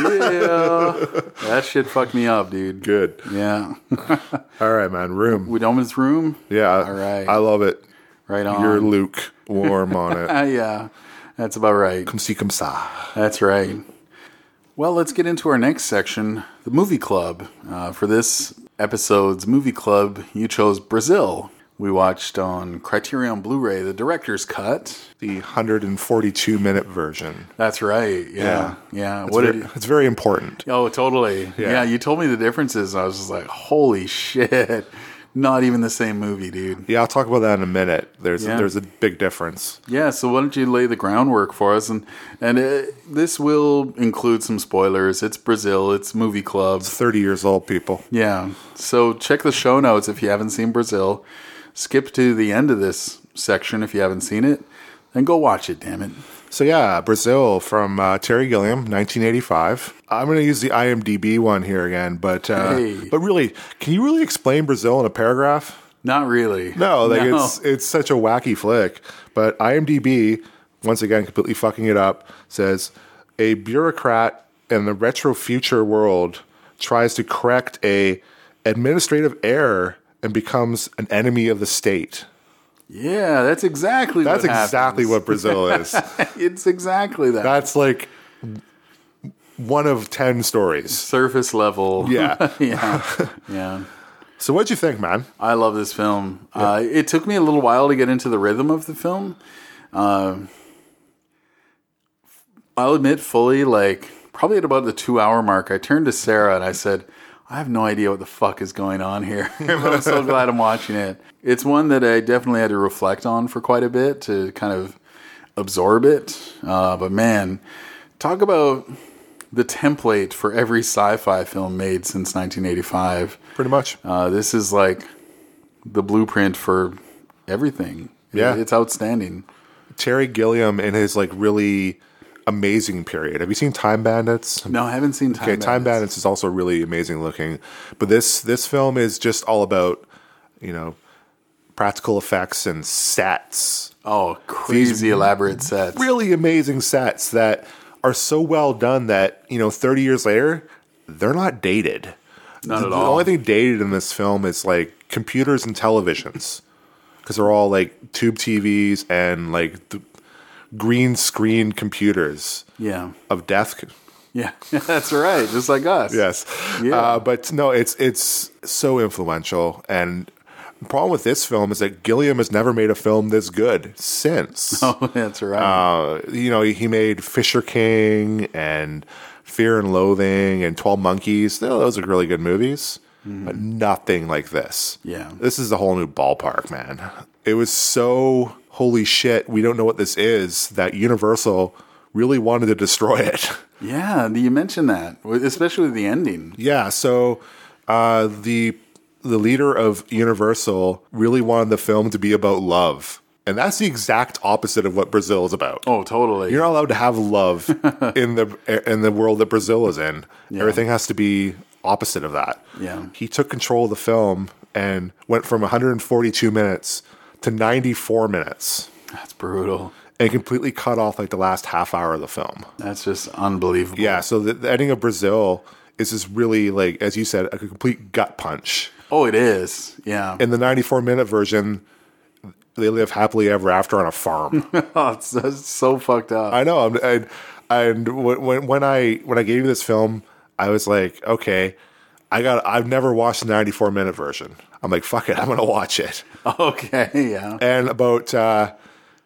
Yeah. That shit fucked me up, dude. Good. Yeah. All right, man. Room. We done with this room? Yeah. All right. I love it. Right on. You're lukewarm on it. Uh, yeah, that's about right. Come see, come sa. That's right. Well, let's get into our next section, the movie club. Uh, for this episode's movie club, you chose Brazil. We watched on Criterion Blu-ray, the director's cut. The one hundred forty-two minute version. That's right. Yeah. Yeah. It's, What very, did you... it's very important. Oh, totally. Yeah. Yeah. You told me the differences, and I was just like, holy shit. Not even the same movie, dude. Yeah, I'll talk about that in a minute. There's Yeah. there's a big difference. Yeah, so why don't you lay the groundwork for us? And and uh, this will include some spoilers. It's Brazil. It's movie club. It's thirty years old, people. Yeah. So check the show notes if you haven't seen Brazil. Skip to the end of this section if you haven't seen it. And go watch it, damn it. So yeah, Brazil from uh, Terry Gilliam, nineteen eighty-five. I'm going to use the I M D B one here again, but uh, Hey. but really, can you really explain Brazil in a paragraph? Not really. No, like No. it's it's such a wacky flick. But I M D B, once again, completely fucking it up, says a bureaucrat in the retro future world tries to correct a administrative error and becomes an enemy of the state. Yeah, that's exactly That's what exactly happens. what Brazil is. It's exactly that. That's like one of ten stories. Surface level. Yeah. Yeah. Yeah. So what'd you think, man? I love this film. Uh, it took me a little while to get into the rhythm of the film. Uh, I'll admit fully, like, probably at about the two hour mark, I turned to Sarah and I said, I have no idea what the fuck is going on here. But I'm so glad I'm watching it. It's one that I definitely had to reflect on for quite a bit to kind of absorb it. Uh, but man, talk about the template for every sci-fi film made since nineteen eighty-five. Pretty much. Uh, this is like the blueprint for everything. Yeah. It's outstanding. Terry Gilliam in his like really amazing period. Have you seen Time Bandits? No, I haven't seen Time Okay, Bandits. Time Bandits is also really amazing looking. But this this film is just all about, you know, practical effects and sets. Oh, crazy elaborate sets. Really amazing sets that are so well done that, you know, thirty years later, they're not dated. Not the, at the all. only thing dated in this film is like computers and televisions, because they're all like tube T Vs and like th- green screen computers Yeah. of death. Yeah, that's right. Just like us. Yes, Yeah. uh, but no, it's it's so influential. And the problem with this film is that Gilliam has never made a film this good since. Oh, that's right. Uh, you know, he made Fisher King and Fear and Loathing and twelve Monkeys. Those are really good movies, but nothing like this. Yeah. This is a whole new ballpark, man. It was so holy shit, we don't know what this is, that Universal really wanted to destroy it. Yeah, you mentioned that, especially the ending. Yeah, so uh, the the leader of Universal really wanted the film to be about love. And that's the exact opposite of what Brazil is about. Oh, totally. You're not allowed to have love in the in the world that Brazil is in. Yeah. Everything has to be opposite of that. Yeah. He took control of the film and went from one hundred forty-two minutes to ninety-four minutes That's brutal. and completely cut off like the last half hour of the film. That's just unbelievable. Yeah, so the, the ending of Brazil is just really, like, as you said, a complete gut punch. Oh, it is. Yeah. In the ninety-four minute version, they live happily ever after on a farm. Oh, it's, that's so fucked up. I know. I'm- And, and when when I when I gave you this film, I was like, okay, I got. I've never watched the ninety-four minute version. I'm like, fuck it, I'm gonna watch it. Okay, yeah. And about uh,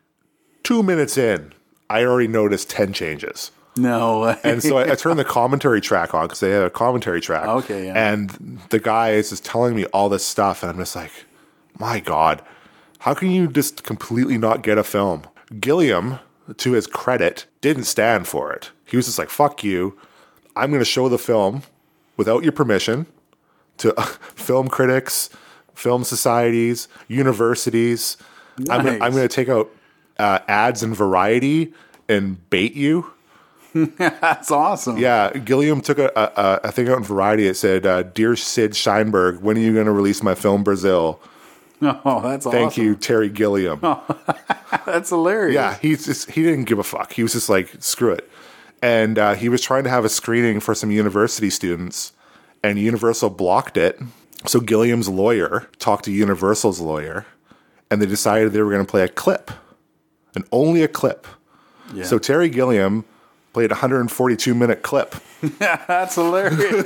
two minutes in, I already noticed ten changes. No way. And so I, I turned the commentary track on because they have a commentary track. Okay, yeah. And the guy is just telling me all this stuff, and I'm just like, my God, how can you just completely not get a film? Gilliam, to his credit, didn't stand for it. He was just like, fuck you. I'm going to show the film without your permission to uh, film critics, film societies, universities. I'm, gonna, Nice. I'm going to take out uh, ads in Variety and bait you. That's awesome. Yeah, Gilliam took a, a, a thing out in Variety. It said, uh, "Dear Sid Sheinberg, when are you going to release my film Brazil?" Oh, that's awesome. Thank you, Terry Gilliam. That's hilarious. Yeah, he's just, he didn't give a fuck. He was just like, screw it. And uh, he was trying to have a screening for some university students, and Universal blocked it. So Gilliam's lawyer talked to Universal's lawyer, and they decided they were going to play a clip, and only a clip. Yeah. So Terry Gilliam played a one hundred forty-two minute clip. That's hilarious.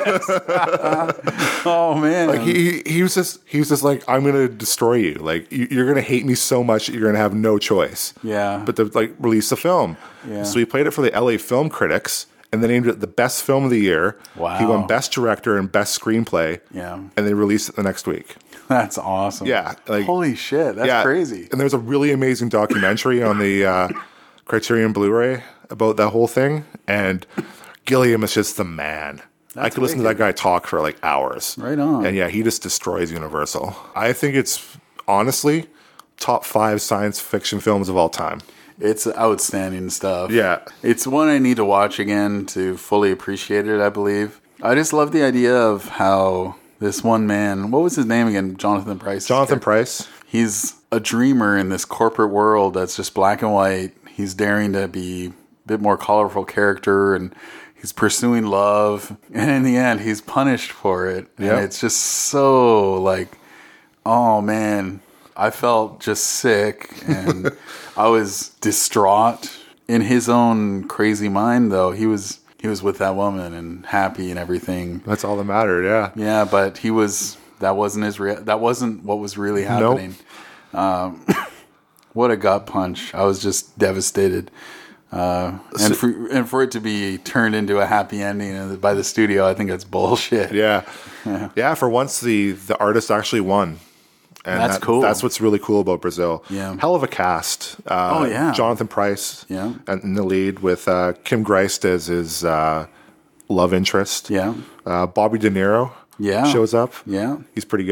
Oh man. Like he he was just he was just like, I'm gonna destroy you. Like you, you're gonna hate me so much that you're gonna have no choice. Yeah. But to like release the film. Yeah. So he played it for the L A Film Critics, and they named it the best film of the year. Wow. He won best director and best screenplay. Yeah. And they released it the next week. That's awesome. Yeah. Like Holy shit. That's yeah. crazy. And there's a really amazing documentary on the uh, Criterion Blu-ray about that whole thing. And Gilliam is just the man. I That's could listen to wicked. that guy talk for like hours. Right on. And yeah, he just destroys Universal. I think it's honestly top five science fiction films of all time. It's outstanding stuff. Yeah. It's one I need to watch again to fully appreciate it, I believe. I just love the idea of how this one man, what was his name again? Jonathan Price. Jonathan Price. He's a dreamer in this corporate world that's just black and white. He's daring to be a bit more colorful character, and he's pursuing love. And in the end, he's punished for it. And Yep. it's just so like, oh man, I felt just sick and I was distraught. In his own crazy mind, though, he was he was with that woman and happy and everything. That's all that mattered, yeah. Yeah, but he was that wasn't his rea- that wasn't what was really happening. Um, what a gut punch! I was just devastated. Uh, and for and for it to be turned into a happy ending by the studio, I think that's bullshit. Yeah. yeah. Yeah, for once the the artist actually won. And That's that- cool. That's what's really cool about Brazil. Yeah. Hell of a cast. Uh, Oh, yeah. Jonathan Price Yeah. in the lead with uh, Kim Greist as his uh, love interest. Yeah. Uh, Bobby De Niro Yeah. shows up. Yeah. He's pretty good.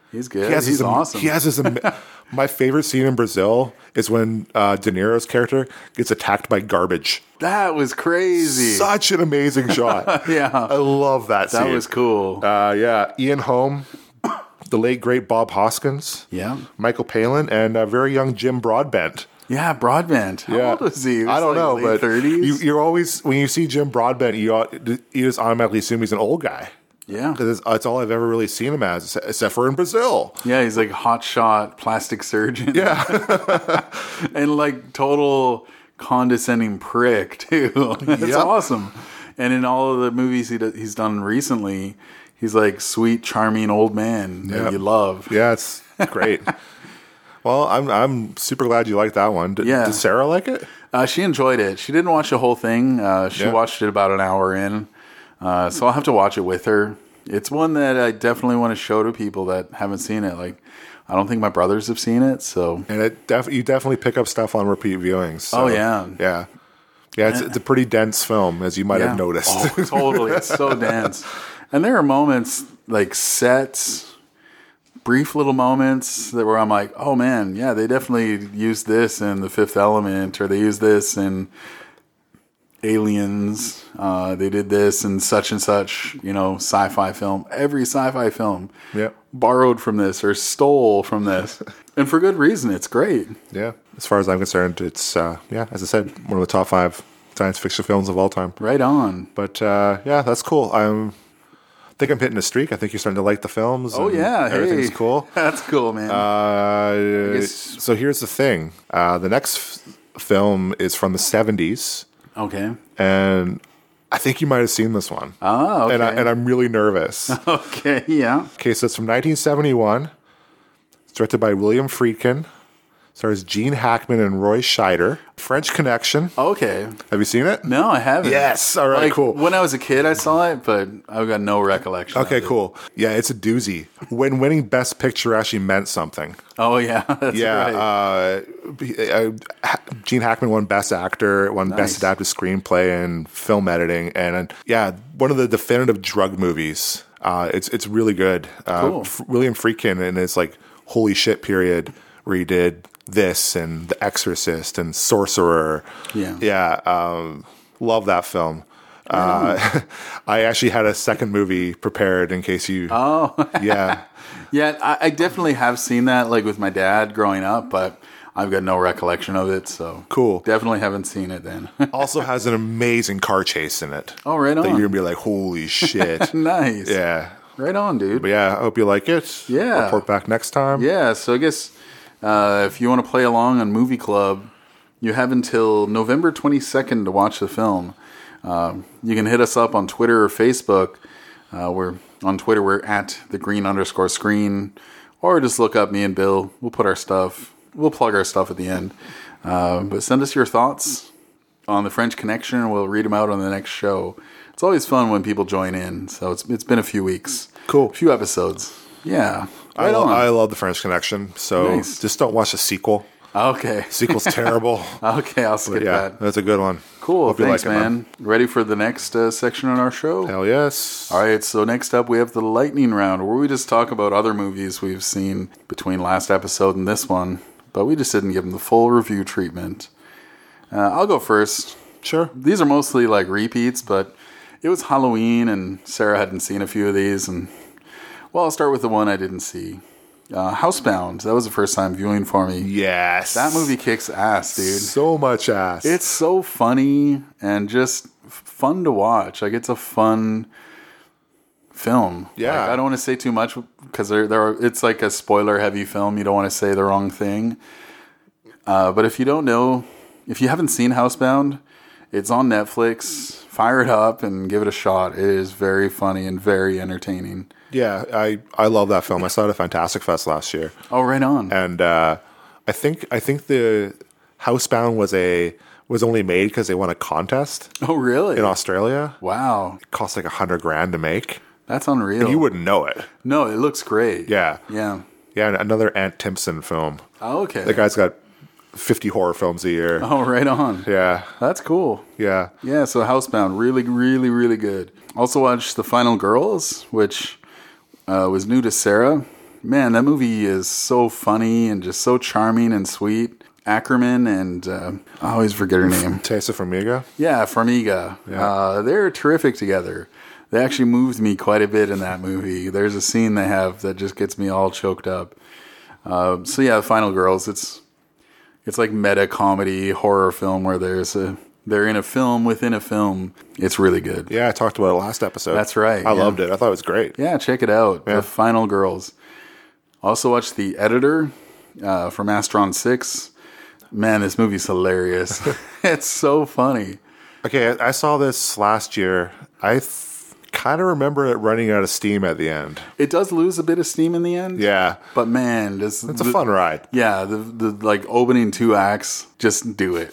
He's good. He has He's this, am- awesome. He has this. Am- my favorite scene in Brazil is when uh, De Niro's character gets attacked by garbage. That was crazy. Such an amazing shot. Yeah. I love that scene. That was cool. Uh, yeah, Ian Holm, the late great Bob Hoskins, yeah. Michael Palin, and a very young Jim Broadbent. Yeah, Broadbent. How Yeah. old was he? He was I don't like know, late but thirties? you, you're always when you see Jim Broadbent, you ought- you just automatically assume he's an old guy. Yeah. Because that's all I've ever really seen him as, except for in Brazil. Yeah, he's like hotshot plastic surgeon. Yeah. And like total condescending prick too. It's Yep. awesome. And in all of the movies he do, he's done recently, he's like sweet, charming old man that Yep. you love. Yeah, it's great. Well, I'm I'm super glad you liked that one. Did, Yeah. did Sarah like it? Uh, she enjoyed it. She didn't watch the whole thing. Uh, she Yeah. watched it about an hour in. Uh, so I'll have to watch it with her. It's one that I definitely want to show to people that haven't seen it. Like, I don't think my brothers have seen it. So And it def- you definitely pick up stuff on repeat viewings. so, Oh, yeah. yeah, yeah. It's, it's a pretty dense film, as you might have Yeah. noticed. Oh, totally. It's so dense. And there are moments, like sets, brief little moments that where I'm like, oh man, yeah, they definitely used this in The Fifth Element, or they used this in Aliens. Uh, they did this in such and such, you know, sci-fi film. Every sci-fi film Yep. borrowed from this or stole from this. And for good reason. It's great. Yeah, as far as I'm concerned, it's uh, yeah, as I said, one of the top five science fiction films of all time. Right on. But uh, yeah, that's cool. I'm I think I'm hitting a streak. I think you're starting to like the films. Oh and yeah. everything's Hey. cool. That's cool, man. Uh, guess- so here's the thing. Uh, the next f- film is from the seventies, okay. and I think you might have seen this one. Oh, okay. And, I, and I'm really nervous. okay, yeah. Okay, so it's from nineteen seventy-one. It's directed by William Friedkin. Stars Gene Hackman and Roy Scheider. French Connection. Okay. Have you seen it? No, I haven't. Yes. All right, Like, cool. When I was a kid, I saw it, but I've got no recollection. Okay, of it. cool. Yeah, it's a doozy. When winning Best Picture actually meant something. Oh, yeah. That's Yeah, right. uh, uh, Ha- Gene Hackman won Best Actor, won Nice. Best Adapted Screenplay and Film Editing, and uh, yeah, one of the definitive drug movies. Uh, it's it's really good. Uh, Cool. F- William Friedkin in his like holy shit period where he did this and The Exorcist and Sorcerer. Yeah. yeah, um, love that film. Uh, I actually had a second movie prepared in case you. Oh. yeah. Yeah, I, I definitely have seen that, like, with my dad growing up, but I've got no recollection of it, so. Cool. Definitely haven't seen it then. Also has an amazing car chase in it. Oh, right That you're on. gonna be like, holy shit. Nice. Yeah. Right on, dude. But yeah, I hope you like it. Yeah. Report back next time. Yeah, so I guess uh, if you want to play along on Movie Club, you have until November twenty-second to watch the film. Um, you can hit us up on Twitter or Facebook. Uh, we're on Twitter, we're at the green underscore screen, or just look up me and Bill. We'll put our stuff, we'll plug our stuff at the end. Uh, but send us your thoughts on the French Connection, and we'll read them out on the next show. It's always fun when people join in. So it's it's been a few weeks, Cool. a few episodes. Yeah, I, right lo- on. I love the French Connection. So Nice. just don't watch the sequel. Okay. Sequel's terrible. Okay, I'll skip But yeah, that. that's a good one. Cool. Hope you Thanks, like it, man. Ready for the next uh, section on our show? Hell yes. All right, so next up we have the lightning round, where we just talk about other movies we've seen between last episode and this one, but we just didn't give them the full review treatment. Uh, I'll go first. Sure. These are mostly like repeats, but it was Halloween, and Sarah hadn't seen a few of these, and well, I'll start with the one I didn't see. Uh, Housebound. That was the first time viewing for me. Yes. That movie kicks ass, dude. So much ass. It's so funny and just f- fun to watch. Like, it's a fun film. Yeah. Like, I don't want to say too much because there, there are, it's like a spoiler-heavy film. You don't want to say the wrong thing. Uh, but if you don't know, if you haven't seen Housebound, it's on Netflix. Fire it up and give it a shot. It is very funny and very entertaining. yeah, I, I love that film. I saw it at Fantastic Fest last year. Oh, right on. And uh, I think I think the Housebound was a was only made because they won a contest Oh, really? in Australia. Wow. It cost like a hundred grand to make. That's unreal. You wouldn't know it. No, it looks great. Yeah. Yeah. Yeah, another Ant Timpson film. Oh, okay. The guy's got fifty horror films a year. Oh, right on. Yeah, That's cool. yeah. Yeah, so Housebound, really, really, really good. Also watched The Final Girls, which uh, was new to Sarah. man, that movie is so funny and just so charming and sweet. Ackerman and uh, I always forget her name. Tessa Farmiga? Yeah, Farmiga. Yeah. Uh, they're terrific together. They actually moved me quite a bit in that movie. There's a scene they have that just gets me all choked up. Uh, so yeah, Final Girls. It's it's like meta comedy horror film where there's a they're in a film within a film. It's really good. Yeah, I talked about it last episode. That's right. I yeah. loved it. I thought it was great. Yeah, check it out. Yeah. The Final Girls. Also watched The Editor uh, from Astron six. Man, this movie's hilarious. It's so funny. Okay, I I saw this last year. I th- kind of remember it running out of steam at the end. It does lose a bit of steam in the end. Yeah. But man, this It's a fun ride. Yeah, the the like opening two acts, just do it.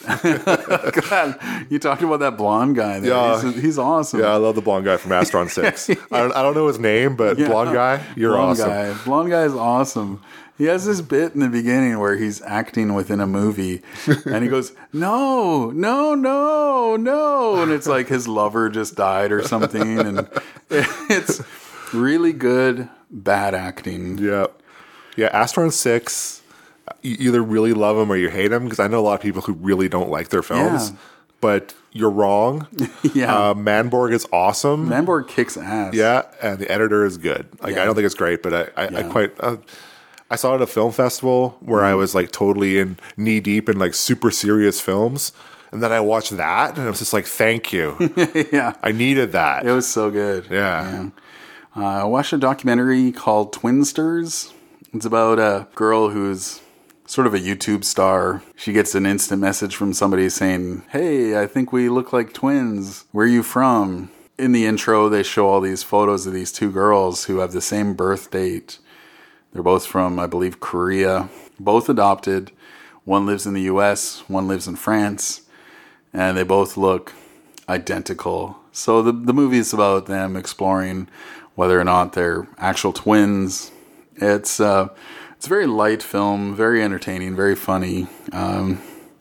God, you talked about that blonde guy there. Yeah. He's, he's awesome. Yeah, I love the blonde guy from Astron six. I, don't, I don't know his name, but Yeah. blonde guy, you're blonde awesome. Guy. Blonde guy is awesome. He has this bit in the beginning where he's acting within a movie and he goes, no, no, no, no. And it's like his lover just died or something. And it's really good, bad acting. Yeah. Yeah, Astron six, you either really love him or you hate him, because I know a lot of people who really don't like their films. Yeah. But you're wrong. Yeah. Uh, Manborg is awesome. Manborg kicks ass. Yeah, and the editor is good. Like Yeah. I don't think it's great, but I, I, I Yeah. quite. Uh, I saw it at a film festival where I was like totally in knee deep in like super serious films, and then I watched that and I was just like, "Thank you, Yeah. I needed that." It was so good. Yeah. Uh, I watched a documentary called Twinsters. It's about a girl who's sort of a YouTube star. She gets an instant message from somebody saying, hey, I think we look like twins. Where are you from? In the intro, they show all these photos of these two girls who have the same birth date. They're both from, I believe, Korea. Both adopted. One lives in the U S, one lives in France. And they both look identical. So the the movie is about them exploring whether or not they're actual twins. It's uh, it's a very light film, very entertaining, very funny. Um,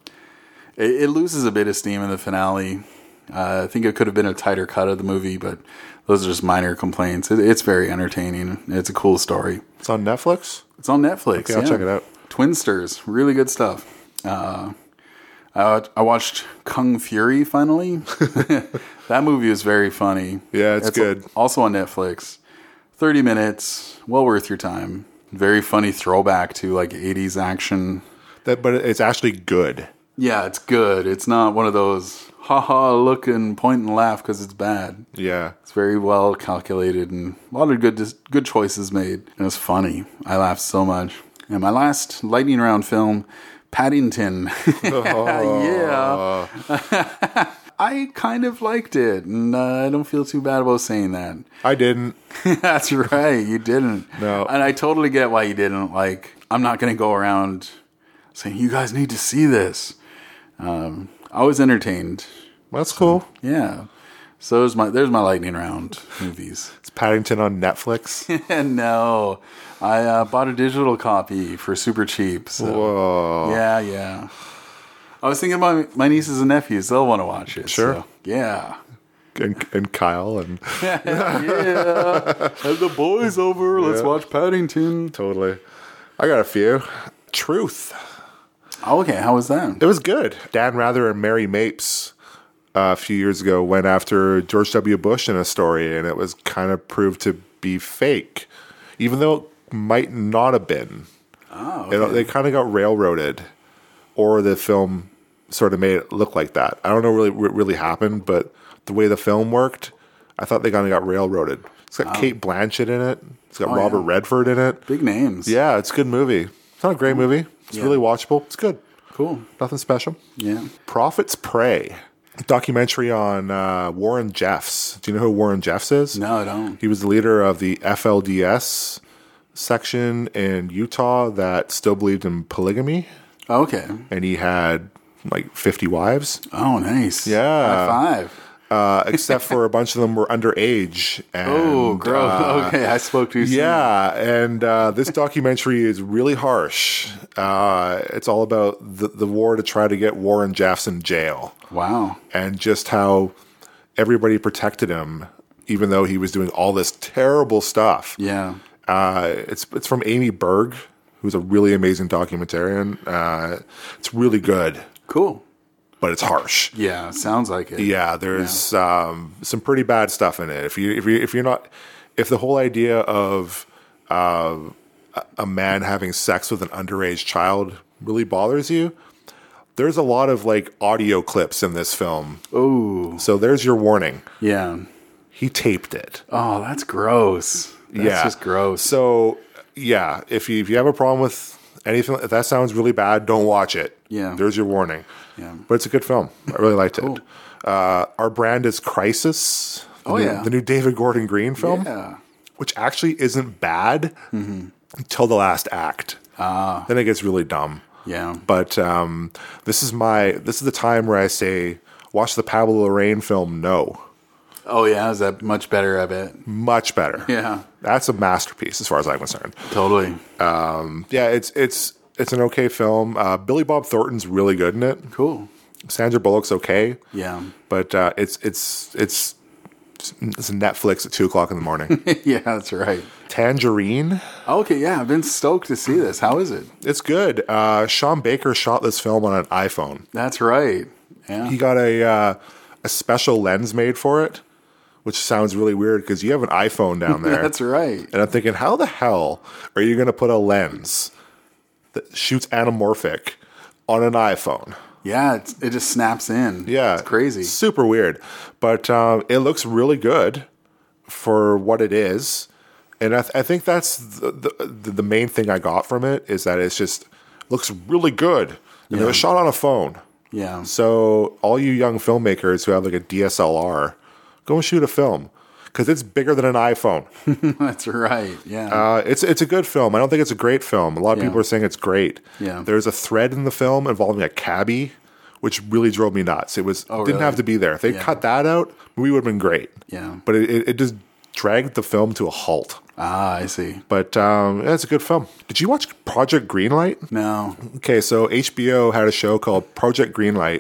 it, it loses a bit of steam in the finale. Uh, I think it could have been a tighter cut of the movie, but those are just minor complaints. It, it's very entertaining. It's a cool story. It's on Netflix. It's on Netflix. Okay, I'll yeah. check it out. Twinsters, really good stuff. Uh, I, I watched Kung Fury finally. That movie is very funny. Yeah, it's good. Also on Netflix. thirty minutes, well worth your time. Very funny throwback to like eighties action. That, but it's actually good. Yeah, it's good. It's not one of those haha look and point and laugh because it's bad. Yeah. It's very well calculated and a lot of good good choices made. And it's funny. I laughed so much. And my last lightning round film, Paddington. Yeah. I kind of liked it, and uh, I don't feel too bad about saying that. I didn't. That's right, you didn't. No. And I totally get why you didn't. Like, I'm not going to go around saying, you guys need to see this. Um, I was entertained. That's cool. Yeah. So there's my there's my lightning round movies. It's Paddington on Netflix. And no, I uh, bought a digital copy for super cheap. So. Whoa. Yeah, yeah. I was thinking about my nieces and nephews. They'll want to watch it. Sure. So, yeah. And, and Kyle and Yeah. Have the boys over. Let's Yeah. watch Paddington. totally. I got a few. Truth. Oh, okay, how was that? It was good. Dan Rather and Mary Mapes uh, a few years ago went after George W. Bush in a story, and it was kind of proved to be fake, even though it might not have been. Oh, You know, okay. they kind of got railroaded, or the film sort of made it look like that. I don't know really what really happened, but the way the film worked, I thought they kind of got railroaded. It's got Kate Blanchett in it. It's got Oh, Robert yeah. Redford in it. Big names. Yeah, it's a good movie. It's not a great movie. It's Yeah. really watchable. It's good. Cool. Nothing special. Yeah. Prophet's Prey. Documentary on uh, Warren Jeffs. Do you know who Warren Jeffs is? No, I don't. He was the leader of the F L D S section in Utah that still believed in polygamy, Okay. and he had like fifty wives, Oh, nice. Yeah. High five. uh, except for a bunch of them were underage. And, Oh, gross. uh, Okay, I spoke too soon. Yeah, and uh, this documentary is really harsh. Uh, it's all about the, the war to try to get Warren Jeffs in jail, Wow. and just how everybody protected him, even though he was doing all this terrible stuff. Yeah. Uh, it's it's from Amy Berg, who's a really amazing documentarian. Uh, it's really good, Cool. but it's harsh. Yeah, sounds like it. Yeah, there's Um, some pretty bad stuff in it. If you if you if you're not if the whole idea of uh, a- a man having sex with an underage child really bothers you, there's a lot of like audio clips in this film. Oh, So there's your warning. yeah. He taped it. Oh, that's gross. That's yeah, just gross. So yeah, if you if you have a problem with anything, if that sounds really bad, don't watch it. Yeah. There's your warning. Yeah. But it's a good film. I really liked Cool. it. Uh, Our Brand is Crisis. The Oh, new, yeah. the new David Gordon Green film, Yeah. which actually isn't bad until the last act. Ah. Then it gets really dumb. Yeah. But um, this is my this is the time where I say watch the Pablo Larraín film No. Oh, yeah. Is that much better? I bet. Much better. Yeah. That's a masterpiece as far as I'm concerned. Totally. Yeah, it's it's it's an okay film. Uh, Billy Bob Thornton's really good in it. Cool. Sandra Bullock's okay. Yeah. But uh, it's it's it's it's Netflix at two o'clock in the morning. Yeah, that's right. Tangerine, Okay, yeah. I've been stoked to see this. How is it? it's good. Uh, Sean Baker shot this film on an iPhone. That's right. Yeah. He got a uh, a special lens made for it, which sounds really weird because you have an iPhone down there. That's right. And I'm thinking, how the hell are you going to put a lens that shoots anamorphic on an iPhone? Yeah, it's, it just snaps in. Yeah, It's crazy. super weird, but um, it looks really good for what it is, and I, th- I think that's the, the the main thing I got from it is that it's just looks really good. And it was shot on a phone, Yeah. so all you young filmmakers who have like a D S L R, go and shoot a film because it's bigger than an iPhone. That's right. Yeah. Uh, it's it's a good film. I don't think it's a great film. A lot of Yeah. people are saying it's great. Yeah. There's a thread in the film involving a cabbie, which really drove me nuts. It was Oh, didn't really? have to be there. If they Yeah. cut that out, the movie would have been great. Yeah. But it, it, it just dragged the film to a halt. ah, I see. But um, yeah, it's a good film. Did you watch Project Greenlight? No. Okay, so H B O had a show called Project Greenlight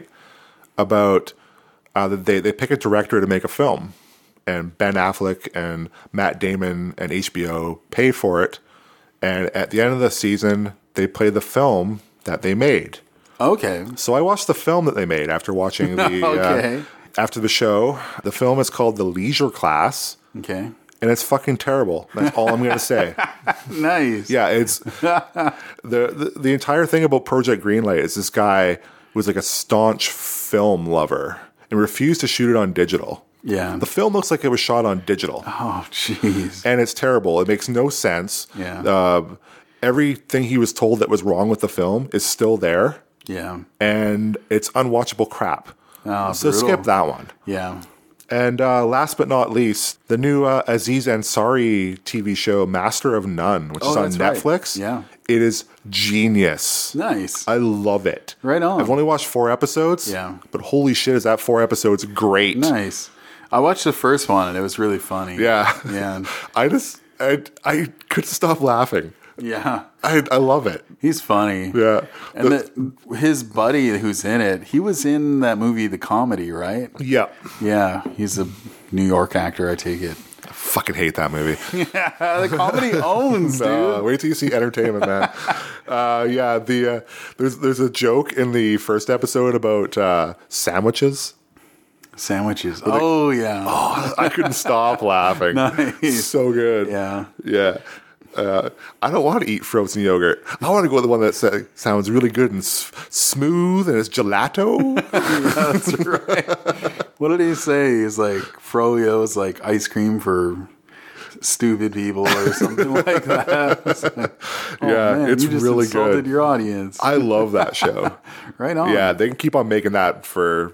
about uh, that they they pick a director to make a film, and Ben Affleck and Matt Damon and H B O pay for it, and at the end of the season they play the film that they made. Okay. So I watched the film that they made after watching the Okay. uh, after the show. The film is called The Leisure Class, Okay. and it's fucking terrible. That's all I'm going to say. Nice. Yeah, it's the, the the entire thing about Project Greenlight is this guy was like a staunch film lover and refused to shoot it on digital. Yeah. The film looks like it was shot on digital, Oh, jeez. and it's terrible. It makes no sense. Yeah. Uh, everything he was told that was wrong with the film is still there, Yeah. and it's unwatchable crap. Oh, so brutal. skip that one. Yeah. And uh, last but not least, the new uh, Aziz Ansari T V show, Master of None, which Oh, is on that's right. Netflix. Yeah. It is genius. Nice. I love it. Right on. I've only watched four episodes. Yeah. But holy shit, is that four episodes great. Nice. I watched the first one and it was really funny. Yeah. Yeah. I just, I, I couldn't stop laughing. Yeah. I, I love it. He's funny. Yeah. And the, his buddy who's in it, he was in that movie, The Comedy, right? Yeah. Yeah. He's a New York actor, I take it. I fucking hate that movie. The Comedy owns, dude. Uh, wait till you see Entertainment, man. uh, yeah, the uh, there's there's a joke in the first episode about uh, sandwiches. Sandwiches. Oh, yeah. I couldn't stop laughing. Nice. So good. Yeah. Yeah. Uh, I don't want to eat frozen yogurt. I want to go with the one that sa- sounds really good and s- smooth and it's gelato. That's right. What did he say? He's like, Froyo's like ice cream for stupid people or something like that. It's like, oh, Yeah, man, it's you just really insulted good. your audience. I love that show. Right on. Yeah, they can keep on making that for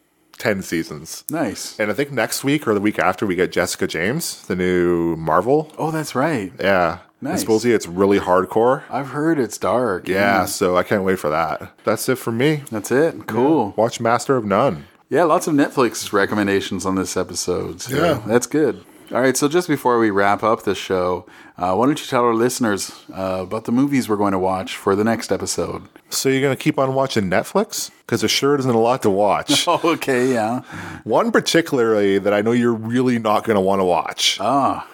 ten seasons. Nice. And I think next week or the week after we get Jessica James, the new Marvel. Oh, that's right. Yeah. Nice. And supposedly it's really hardcore. I've heard it's dark. Yeah, so I can't wait for that. That's it for me. That's it. Cool. Watch Master of None. Yeah, lots of Netflix recommendations on this episode. So Yeah. That's good. All right, so just before we wrap up the show, uh, why don't you tell our listeners uh, about the movies we're going to watch for the next episode? So you're going to keep on watching Netflix? Because there sure isn't a lot to watch. Oh, okay, yeah. One particularly that I know you're really not going to want to watch. Ah,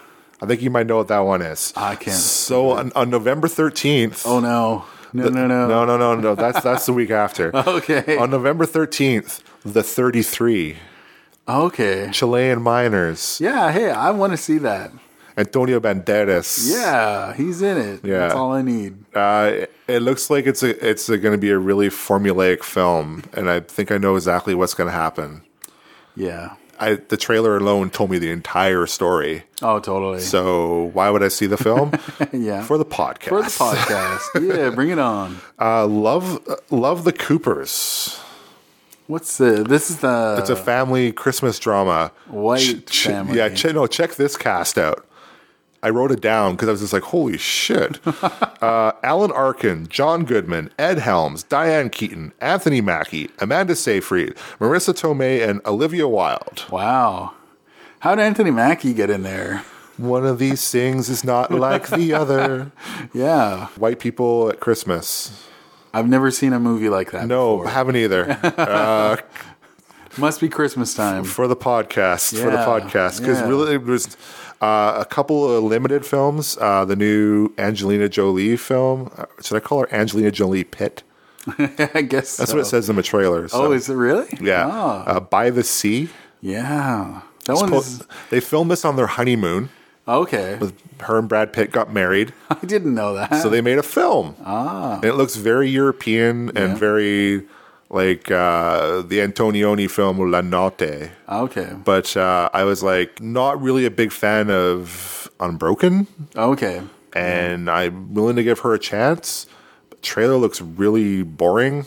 I think you might know what that one is. I can't. So on, on November thirteenth. Oh no. No, no, no. No, no, no, no. That's that's the week after. Okay. On November thirteenth, the thirty-three. Okay. Chilean miners. Yeah, hey, I want to see that. Antonio Banderas. Yeah, he's in it. Yeah. That's all I need. Uh, it, it looks like it's a it's going to be a really formulaic film, and I think I know exactly what's going to happen. Yeah. I the trailer alone told me the entire story. Oh, totally. So why would I see the film? Yeah. For the podcast. For the podcast. Yeah, bring it on. Uh, love, uh, love the Coopers. What's the? This is the. It's a family Christmas drama. White family. Yeah, ch- no, check this cast out. I wrote it down because I was just like, holy shit. uh, Alan Arkin, John Goodman, Ed Helms, Diane Keaton, Anthony Mackie, Amanda Seyfried, Marissa Tomei, and Olivia Wilde. Wow. How did Anthony Mackie get in there? One of these things is not like the other. Yeah. White people at Christmas. I've never seen a movie like that. No, before. haven't either. Uh, Must be Christmas time. for the podcast. For the Yeah, podcast. Because yeah. really, it was uh, a couple of limited films. Uh, the new Angelina Jolie film. Uh, should I call her Angelina Jolie Pitt? I guess That's so. what it says in the trailer. So. Oh, is it really? Yeah. Oh. Uh, By the Sea. Yeah. That one Suppo- is. They filmed this on their honeymoon. Okay. With her and Brad Pitt got married. I didn't know that. So they made a film. Ah. And it looks very European and Yeah. very like uh, the Antonioni film La Notte. Okay. But uh, I was like not really a big fan of Unbroken. Okay. And I'm willing to give her a chance. The trailer looks really boring.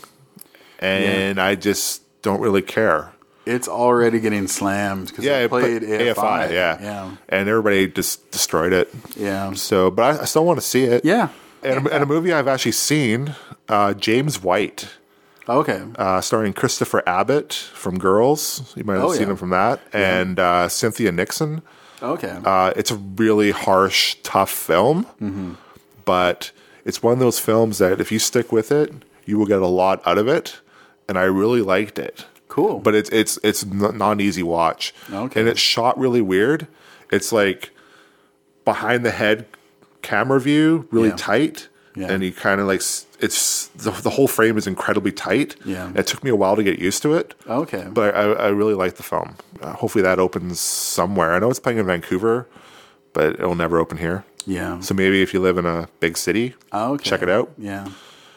And I just don't really care. It's already getting slammed because Yeah, it it played put- A F I. yeah. Yeah. And everybody just destroyed it. Yeah. So, but I, I still want to see it. Yeah. And, a- and a movie I've actually seen, uh, James White, Okay. uh, starring Christopher Abbott from Girls. You might have Oh, seen yeah. him from that. And uh, Cynthia Nixon. Okay. Uh, it's a really harsh, tough film. Mm-hmm. But it's one of those films that if you stick with it, you will get a lot out of it. And I really liked it. Cool. But it's it's it's n- not an easy watch. Okay. And it's shot really weird. It's like behind the head camera view, really Yeah. tight. Yeah. And you kind of like s- it's the, the whole frame is incredibly tight. Yeah. It took me a while to get used to it. Okay. But I, I really like the film. Uh, hopefully that opens somewhere. I know it's playing in Vancouver, but it'll never open here. Yeah. So maybe if you live in a big city, Okay. check it out. Yeah.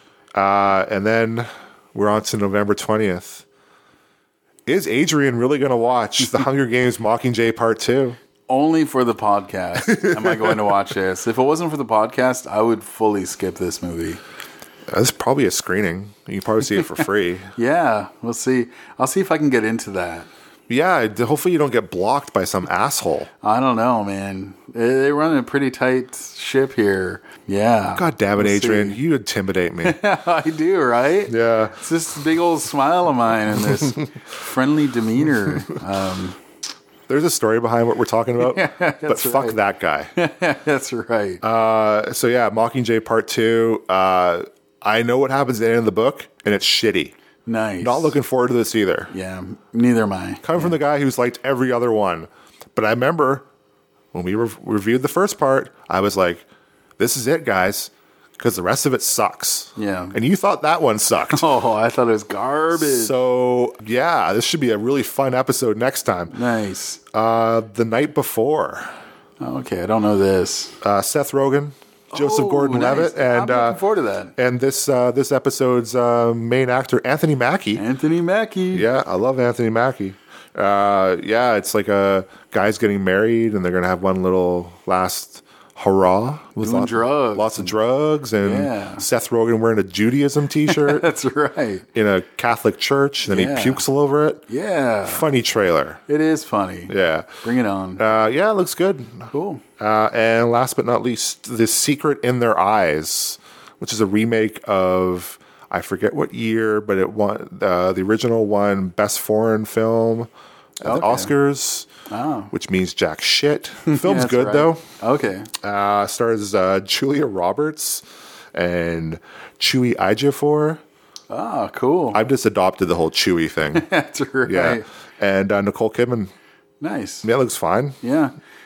Uh, and then we're on to November twentieth. Is Adrian really going to watch The Hunger Games Mockingjay Part two? Only for the podcast am I going to watch this. If it wasn't for the podcast, I would fully skip this movie. That's probably a screening. You can probably see it for free. Yeah, we'll see. I'll see if I can get into that. Yeah, d- hopefully you don't get blocked by some asshole. I don't know, man. They they run a pretty tight ship here. Yeah. God damn it, We'll Adrian. see. You intimidate me. I do, right? Yeah. It's this big old smile of mine and this friendly demeanor. Um, There's a story behind what we're talking about, but that's fuck right. that guy. that's right. Uh, so yeah, Mockingjay Part two. Uh, I know what happens at the end of the book, and it's shitty. Nice. Not looking forward to this either. Yeah, neither am I. Coming from the guy who's liked every other one. But I remember when we re- reviewed the first part, I was like, this is it, guys, because the rest of it sucks. Yeah. And you thought that one sucked. Oh, I thought it was garbage. So, yeah, this should be a really fun episode next time. Nice. Uh, the night before, Okay, I don't know this. uh, Seth Rogen, Joseph Oh, Gordon-Levitt, nice. and I'm looking uh, forward to that. and this uh, this episode's uh, main actor, Anthony Mackie. Anthony Mackie. Yeah, I love Anthony Mackie. Uh, yeah, it's like a guy's getting married, and they're gonna have one little last hurrah with Doing lot- drugs. lots of drugs, and Yeah. Seth Rogen wearing a Judaism T-shirt That's right. in a Catholic church. Then Yeah. he pukes all over it. Yeah. Funny trailer. It is funny. Yeah, Bring it on. uh, yeah, it looks good. Cool. Uh, and last but not least, The Secret in Their Eyes, which is a remake of, I forget what year, but it won uh, the original won Best Foreign Film at the Okay. Oscars, Oh. which means jack shit. The film's That's good right. though. Okay. Uh, stars uh, Julia Roberts and Chewie Ejiofor. Oh, cool. I've just adopted the whole Chewie thing. That's right. Yeah, and uh, Nicole Kidman. Nice. Yeah, looks fine. Yeah.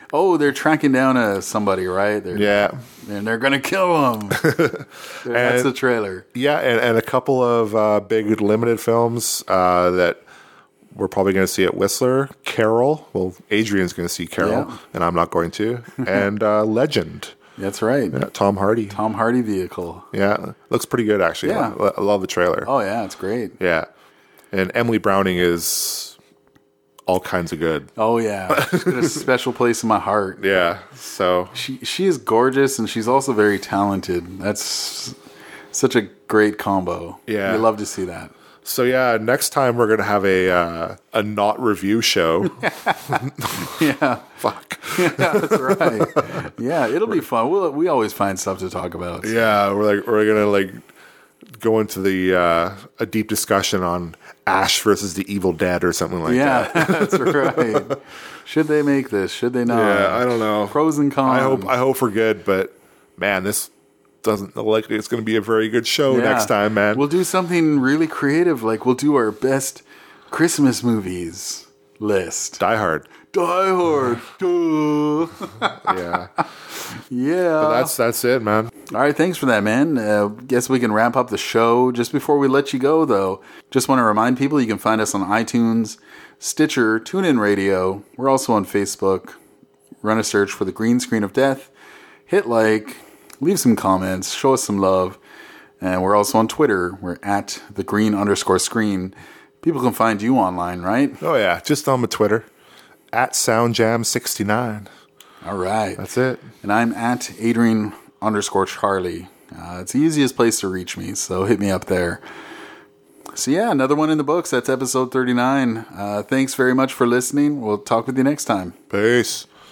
Oh, they're tracking down uh, somebody, right? They're, Yeah. And they're going to kill him. That's the trailer. Yeah, and, and a couple of uh, big limited films uh, that we're probably going to see at Whistler. Carol. Well, Adrian's going to see Carol, Yeah. and I'm not going to. And uh, Legend. That's right. Yeah, Tom Hardy. Tom Hardy vehicle. Yeah, looks pretty good, actually. Yeah. I, I love the trailer. Oh, yeah, it's great. Yeah. And Emily Browning is all kinds of good. Oh, yeah. She's got a special place in my heart. Yeah, so... She she is gorgeous, and she's also very talented. That's such a great combo. Yeah. You love to see that. So yeah, next time we're gonna have a uh, a not review show. Yeah. Fuck. Yeah, that's right. Yeah, it'll be fun. We'll, we always find stuff to talk about. Yeah, we're like we're gonna like go into the uh, a deep discussion on Ash versus the Evil Dead or something like Yeah, that. that's right. Should they make this? Should they not? Yeah, I don't know. Pros and cons. I hope I hope we're good, but man, this doesn't look like it's going to be a very good show Yeah. next time, man. We'll do something really creative. Like we'll do our best Christmas movies list. Die Hard. Die Hard. Duh. Yeah, Yeah. but that's that's it, man. All right, thanks for that, man. Uh, guess we can wrap up the show. Just before we let you go, though, just want to remind people you can find us on iTunes, Stitcher, TuneIn Radio. We're also on Facebook. Run a search for The Green Screen of Death. Hit like, leave some comments, show us some love. And we're also on Twitter. We're at The Green underscore Screen. People can find you online, right? Oh yeah, just on my Twitter at SoundJam sixty-nine. All right. That's it. And I'm at Adrian underscore Charlie. Uh, it's the easiest place to reach me, so hit me up there. So yeah, another one in the books. That's episode thirty-nine. Uh, thanks very much for listening. We'll talk with you next time. Peace.